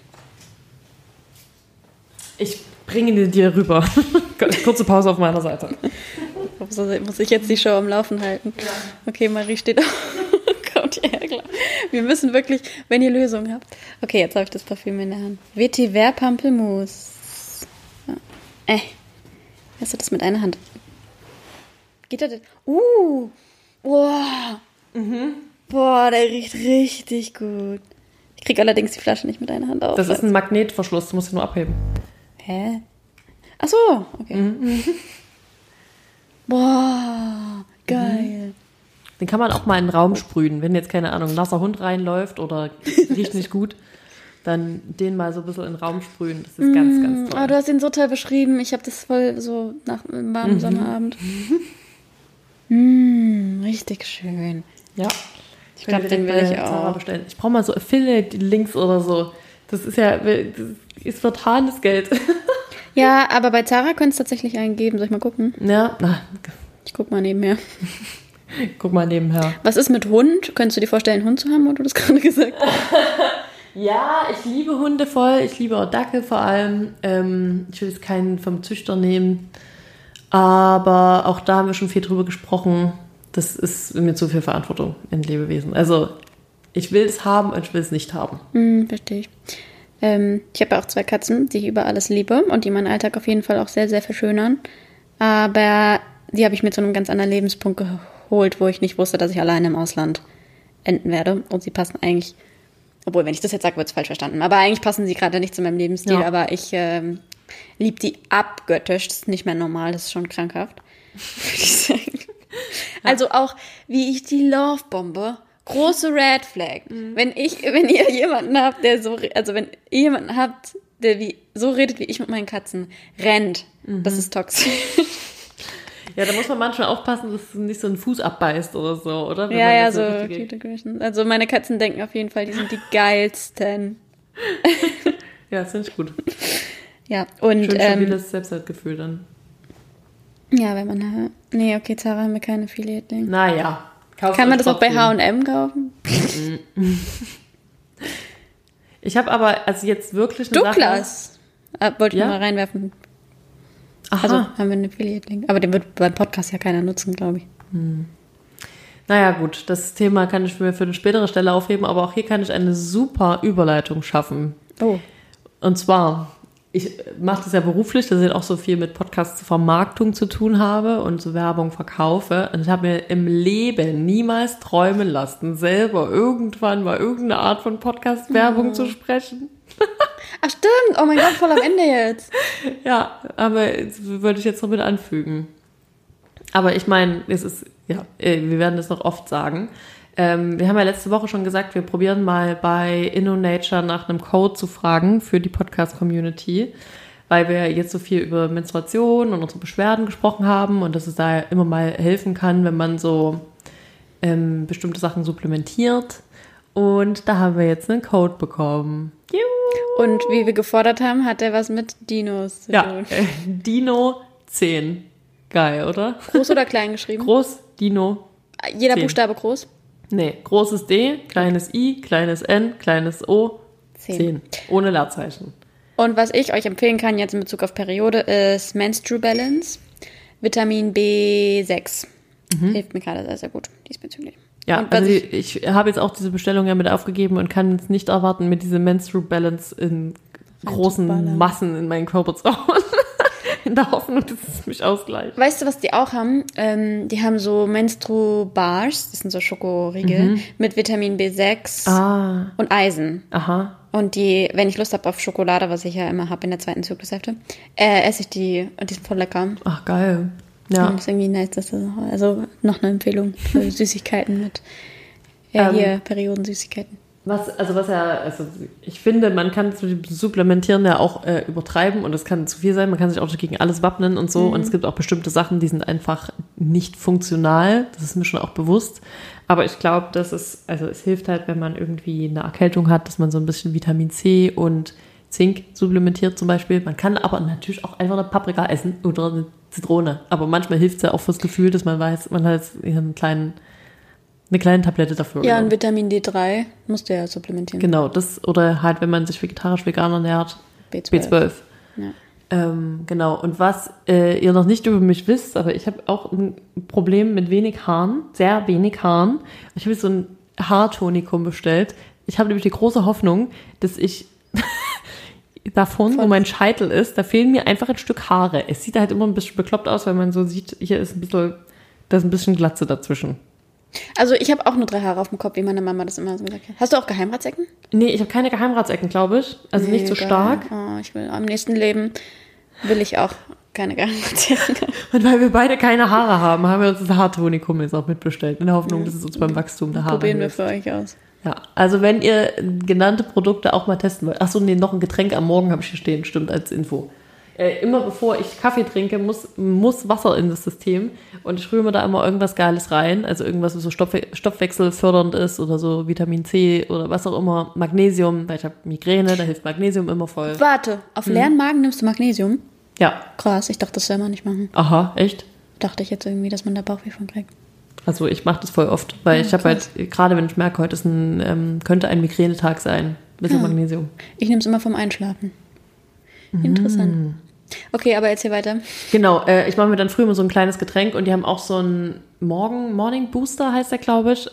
S1: Ich
S2: bringe ihn dir rüber. Kurze Pause auf meiner Seite.
S1: Muss ich jetzt die Show am Laufen halten? Ja. Okay, Marie steht auf. Kommt hierher, klar. Wir müssen wirklich, wenn ihr Lösungen habt. Okay, jetzt habe ich das Parfüm in der Hand. Vetiver Pampelmuse. Hast du das mit einer Hand? Geht das? Boah. Boah, der riecht richtig gut. Ich kriege allerdings die Flasche nicht mit einer Hand auf.
S2: Das ist ein Magnetverschluss, du musst ihn nur abheben.
S1: Hä? Ach so, okay. Boah, geil.
S2: Den kann man auch mal in den Raum sprühen. Wenn jetzt, keine Ahnung, ein nasser Hund reinläuft oder riecht nicht gut, dann den mal so ein bisschen in den Raum sprühen. Das ist ganz, ganz toll.
S1: Oh, du hast ihn so toll beschrieben. Ich habe das voll so nach einem warmen Sommerabend. Richtig schön.
S2: Ja.
S1: Ich glaube, den will ich auch
S2: bestellen. Ich brauche mal so Affiliate-Links oder so. Das ist ja, das ist vertanes Geld.
S1: Ja, aber bei Zara könnte es tatsächlich einen geben. Soll ich mal gucken?
S2: Ja.
S1: Ich guck mal nebenher.
S2: Guck mal nebenher.
S1: Was ist mit Hund? Könntest du dir vorstellen, einen Hund zu haben, oder du das gerade gesagt hast?
S2: Ja, ich liebe Hunde voll. Ich liebe auch Dackel vor allem. Ich will jetzt keinen vom Züchter nehmen. Aber auch da haben wir schon viel drüber gesprochen. Das ist mir zu viel Verantwortung in Lebewesen. Also ich will es haben und ich will es nicht haben.
S1: Verstehe ich. Ich habe ja auch 2 Katzen, die ich über alles liebe und die meinen Alltag auf jeden Fall auch sehr, sehr verschönern. Aber die habe ich mir zu einem ganz anderen Lebenspunkt geholt, wo ich nicht wusste, dass ich alleine im Ausland enden werde. Und sie passen eigentlich, obwohl, wenn ich das jetzt sage, wird es falsch verstanden. Aber eigentlich passen sie gerade nicht zu meinem Lebensstil. Ja. Aber ich liebe die abgöttisch. Das ist nicht mehr normal, das ist schon krankhaft. Würde ich sagen. Ja. Also auch, wie ich die Love-Bombe... Große Red Flag. Wenn ihr jemanden habt, der so, also wenn ihr jemanden habt, der so redet wie ich mit meinen Katzen, rennt. Das ist toxisch.
S2: Ja, da muss man manchmal aufpassen, dass du nicht so einen Fuß abbeißt oder so, oder? Wenn
S1: ja, so cute aggression. Also meine Katzen denken auf jeden Fall, die sind die geilsten.
S2: Ja, das finde ich gut.
S1: Ja, und
S2: schön stabiles Selbstwertgefühl dann.
S1: Ja, wenn man nee, okay, Zara haben wir keine Affiliate-Link.
S2: Naja.
S1: Kann man das auch bei H&M kaufen?
S2: Ich habe aber also jetzt wirklich eine
S1: Douglas. Wollte ich mal reinwerfen.
S2: Aha.
S1: Also haben wir einen Affiliate-Link. Aber den wird beim Podcast ja keiner nutzen, glaube ich.
S2: Naja, gut. Das Thema kann ich mir für eine spätere Stelle aufheben, aber auch hier kann ich eine super Überleitung schaffen.
S1: Oh.
S2: Und zwar... Ich mache das ja beruflich, dass ich auch so viel mit Podcast-Vermarktung zu tun habe und so Werbung verkaufe. Und ich habe mir im Leben niemals träumen lassen, selber irgendwann mal irgendeine Art von Podcast-Werbung zu sprechen.
S1: Ach stimmt, oh mein Gott, voll am Ende jetzt.
S2: Ja, aber das würde ich jetzt noch mit anfügen. Aber ich meine, es ist, ja, wir werden das noch oft sagen. Wir haben ja letzte Woche schon gesagt, wir probieren mal bei InnoNature nach einem Code zu fragen für die Podcast-Community, weil wir jetzt so viel über Menstruation und unsere Beschwerden gesprochen haben und dass es da immer mal helfen kann, wenn man so bestimmte Sachen supplementiert. Und da haben wir jetzt einen Code bekommen. Juhu.
S1: Und wie wir gefordert haben, hat er was mit Dinos zu tun.
S2: Dino 10. Geil, oder?
S1: Groß oder klein geschrieben?
S2: Groß, Dino.
S1: Jeder
S2: 10.
S1: Buchstabe groß?
S2: Nee, großes D, kleines I, kleines N, kleines O, 10. Ohne Leerzeichen.
S1: Und was ich euch empfehlen kann jetzt in Bezug auf Periode ist Menstru Balance, Vitamin B6. Hilft mir gerade sehr, sehr gut diesbezüglich.
S2: Ja, also ich habe jetzt auch diese Bestellung ja mit aufgegeben und kann jetzt nicht erwarten, mit dieser Menstru Balance in großen Massen in meinen Körper zu hauen. In der Hoffnung, dass es mich ausgleicht.
S1: Weißt du, was die auch haben? Die haben so Menstru-Bars, das sind so Schokoriegel, mit Vitamin B6 und Eisen.
S2: Aha.
S1: Und die, wenn ich Lust habe auf Schokolade, was ich ja immer habe in der zweiten Zyklushälfte, esse ich die und die sind voll lecker.
S2: Ach, geil. Ja.
S1: Und das ist irgendwie nice, dass das also noch eine Empfehlung für Süßigkeiten mit hier Periodensüßigkeiten. Also
S2: ich finde, man kann zu dem Supplementieren ja auch übertreiben und es kann zu viel sein, man kann sich auch gegen alles wappnen und so und es gibt auch bestimmte Sachen, die sind einfach nicht funktional, das ist mir schon auch bewusst, aber ich glaube, es hilft halt, wenn man irgendwie eine Erkältung hat, dass man so ein bisschen Vitamin C und Zink supplementiert zum Beispiel, man kann aber natürlich auch einfach eine Paprika essen oder eine Zitrone, aber manchmal hilft es ja auch fürs Gefühl, dass man weiß, man hat jetzt eine kleine Tablette dafür.
S1: Ja, ein Vitamin D3 musst du ja supplementieren.
S2: Genau, das oder halt, wenn man sich vegetarisch-vegan ernährt, B12.
S1: Ja.
S2: Genau, und was ihr noch nicht über mich wisst, aber ich habe auch ein Problem mit wenig Haaren, sehr wenig Haaren. Ich habe jetzt so ein Haartonikum bestellt. Ich habe nämlich die große Hoffnung, dass ich davon, wo mein Scheitel ist, da fehlen mir einfach ein Stück Haare. Es sieht halt immer ein bisschen bekloppt aus, weil man so sieht, da ist ein bisschen Glatze dazwischen.
S1: Also ich habe auch nur 3 Haare auf dem Kopf, wie meine Mama das immer so gesagt hat. Hast du auch Geheimratsecken?
S2: Nee, ich habe keine Geheimratsecken, glaube ich. Also nicht so stark.
S1: Oh, ich will am nächsten Leben will ich auch keine Geheimratsecken.
S2: Und weil wir beide keine Haare haben, haben wir uns das Haartonikum jetzt auch mitbestellt. In der Hoffnung, dass es uns beim Wachstum der Haare
S1: Probieren wir für euch aus.
S2: Ja, also wenn ihr genannte Produkte auch mal testen wollt. Achso, nee, noch ein Getränk am Morgen habe ich hier stehen, stimmt, als Info. Immer bevor ich Kaffee trinke, muss Wasser in das System und ich rühre mir da immer irgendwas Geiles rein, also irgendwas, was so stoffwechselfördernd ist oder so Vitamin C oder was auch immer, Magnesium, weil ich habe Migräne, da hilft Magnesium immer voll.
S1: Warte, auf leeren Magen nimmst du Magnesium?
S2: Ja.
S1: Krass, ich dachte, das soll man nicht machen.
S2: Aha, echt?
S1: Dachte ich jetzt irgendwie, dass man da Bauchweh von kriegt.
S2: Also ich mache das voll oft, weil ich habe halt, gerade wenn ich merke, heute ist könnte ein Migränetag sein, ein bisschen Magnesium. Ich
S1: nehme es immer vom Einschlafen. Interessant. Okay, aber erzähl weiter.
S2: Genau, ich mache mir dann früh immer so ein kleines Getränk und die haben auch so einen Morning Booster, heißt der, glaube ich,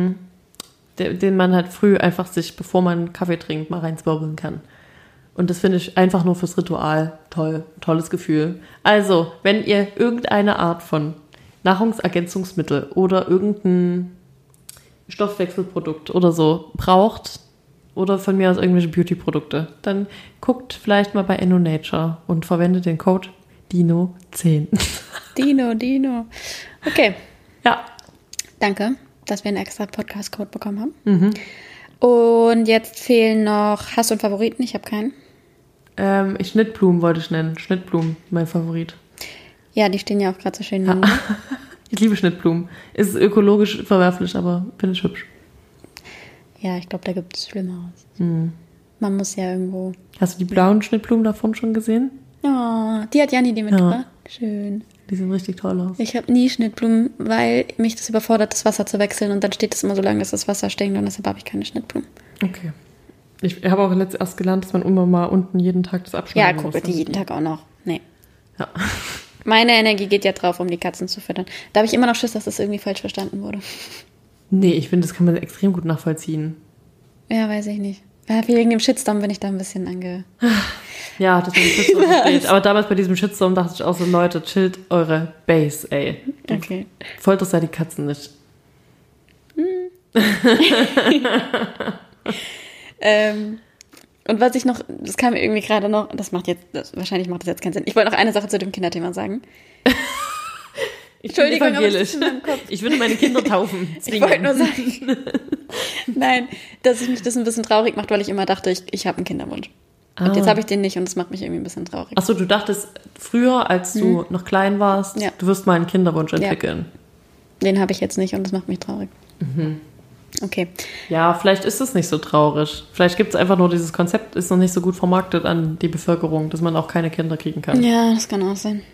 S2: den man halt früh einfach sich, bevor man Kaffee trinkt, mal reinzwirbeln kann. Und das finde ich einfach nur fürs Ritual toll, tolles Gefühl. Also, wenn ihr irgendeine Art von Nahrungsergänzungsmittel oder irgendein Stoffwechselprodukt oder so braucht, oder von mir aus irgendwelche Beauty-Produkte, dann guckt vielleicht mal bei InnoNature und verwendet den Code DINO10.
S1: Dino. Okay.
S2: Ja.
S1: Danke, dass wir einen extra Podcast-Code bekommen haben. Und jetzt fehlen noch, hast du einen Favoriten? Ich habe keinen.
S2: Schnittblumen wollte ich nennen. Schnittblumen, mein Favorit.
S1: Ja, die stehen ja auch gerade so schön.
S2: Ja. Ich liebe Schnittblumen. Ist ökologisch verwerflich, aber finde ich hübsch.
S1: Ja, ich glaube, da gibt es Schlimmeres. Man muss ja irgendwo...
S2: Hast du die blauen Schnittblumen davon schon gesehen?
S1: Oh, die hat Janni dir mitgebracht. Ja. Schön.
S2: Die sehen richtig toll aus.
S1: Ich habe nie Schnittblumen, weil mich das überfordert, das Wasser zu wechseln. Und dann steht das immer so lange, dass das Wasser stinkt. Und deshalb habe ich keine Schnittblumen.
S2: Okay. Ich habe auch letztens erst gelernt, dass man immer mal unten jeden Tag das abschneiden muss.
S1: Ja, guck, die jeden Tag auch noch. Nee.
S2: Ja.
S1: Meine Energie geht ja drauf, um die Katzen zu füttern. Da habe ich immer noch Schiss, dass das irgendwie falsch verstanden wurde.
S2: Nee, ich finde, das kann man extrem gut nachvollziehen.
S1: Ja, weiß ich nicht. Ja, wegen dem Shitstorm bin ich da ein bisschen
S2: Ja, das mit dem Shitstorm versteht. Aber damals bei diesem Shitstorm dachte ich auch so, Leute, chillt eure Base, ey.
S1: Okay.
S2: Foltert ja die Katzen nicht.
S1: Und was ich noch, das kam mir irgendwie gerade noch, wahrscheinlich macht das jetzt keinen Sinn. Ich wollte noch eine Sache zu dem Kinderthema sagen.
S2: Entschuldigung, aber das ist in meinem Kopf. Ich würde meine Kinder taufen.
S1: Ich wollte nur sagen, nein, dass mich das ein bisschen traurig macht, weil ich immer dachte, ich habe einen Kinderwunsch. Und jetzt habe ich den nicht und das macht mich irgendwie ein bisschen traurig.
S2: Achso, du dachtest früher, als du noch klein warst, du wirst mal einen Kinderwunsch entwickeln.
S1: Ja. Den habe ich jetzt nicht und das macht mich traurig.
S2: Mhm.
S1: Okay.
S2: Ja, vielleicht ist es nicht so traurig. Vielleicht gibt es einfach nur dieses Konzept, ist noch nicht so gut vermarktet an die Bevölkerung, dass man auch keine Kinder kriegen kann.
S1: Ja, das kann auch sein.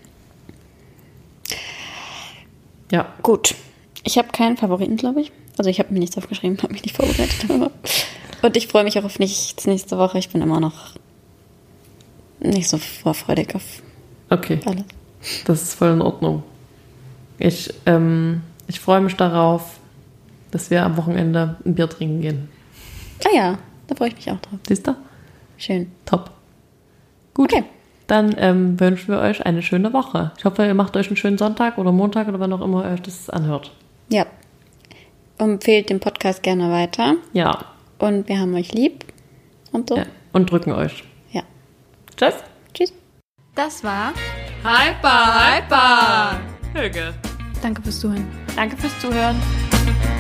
S2: Ja.
S1: Gut. Ich habe keinen Favoriten, glaube ich. Also ich habe mir nichts aufgeschrieben, habe mich nicht vorbereitet. Und ich freue mich auch auf nichts nächste Woche. Ich bin immer noch nicht so vorfreudig auf alles.
S2: Das ist voll in Ordnung. Ich freue mich darauf, dass wir am Wochenende ein Bier trinken gehen.
S1: Ah ja, da freue ich mich auch drauf.
S2: Siehst du?
S1: Schön.
S2: Top. Gut. Okay. Dann wünschen wir euch eine schöne Woche. Ich hoffe, ihr macht euch einen schönen Sonntag oder Montag oder wann auch immer euch das anhört.
S1: Ja. Empfehlt den Podcast gerne weiter.
S2: Ja.
S1: Und wir haben euch lieb. Und so. Ja.
S2: Und drücken euch.
S1: Ja.
S2: Tschüss.
S1: Tschüss. Das war
S2: Hyper. Höge.
S1: Danke fürs Zuhören.
S2: Danke fürs Zuhören.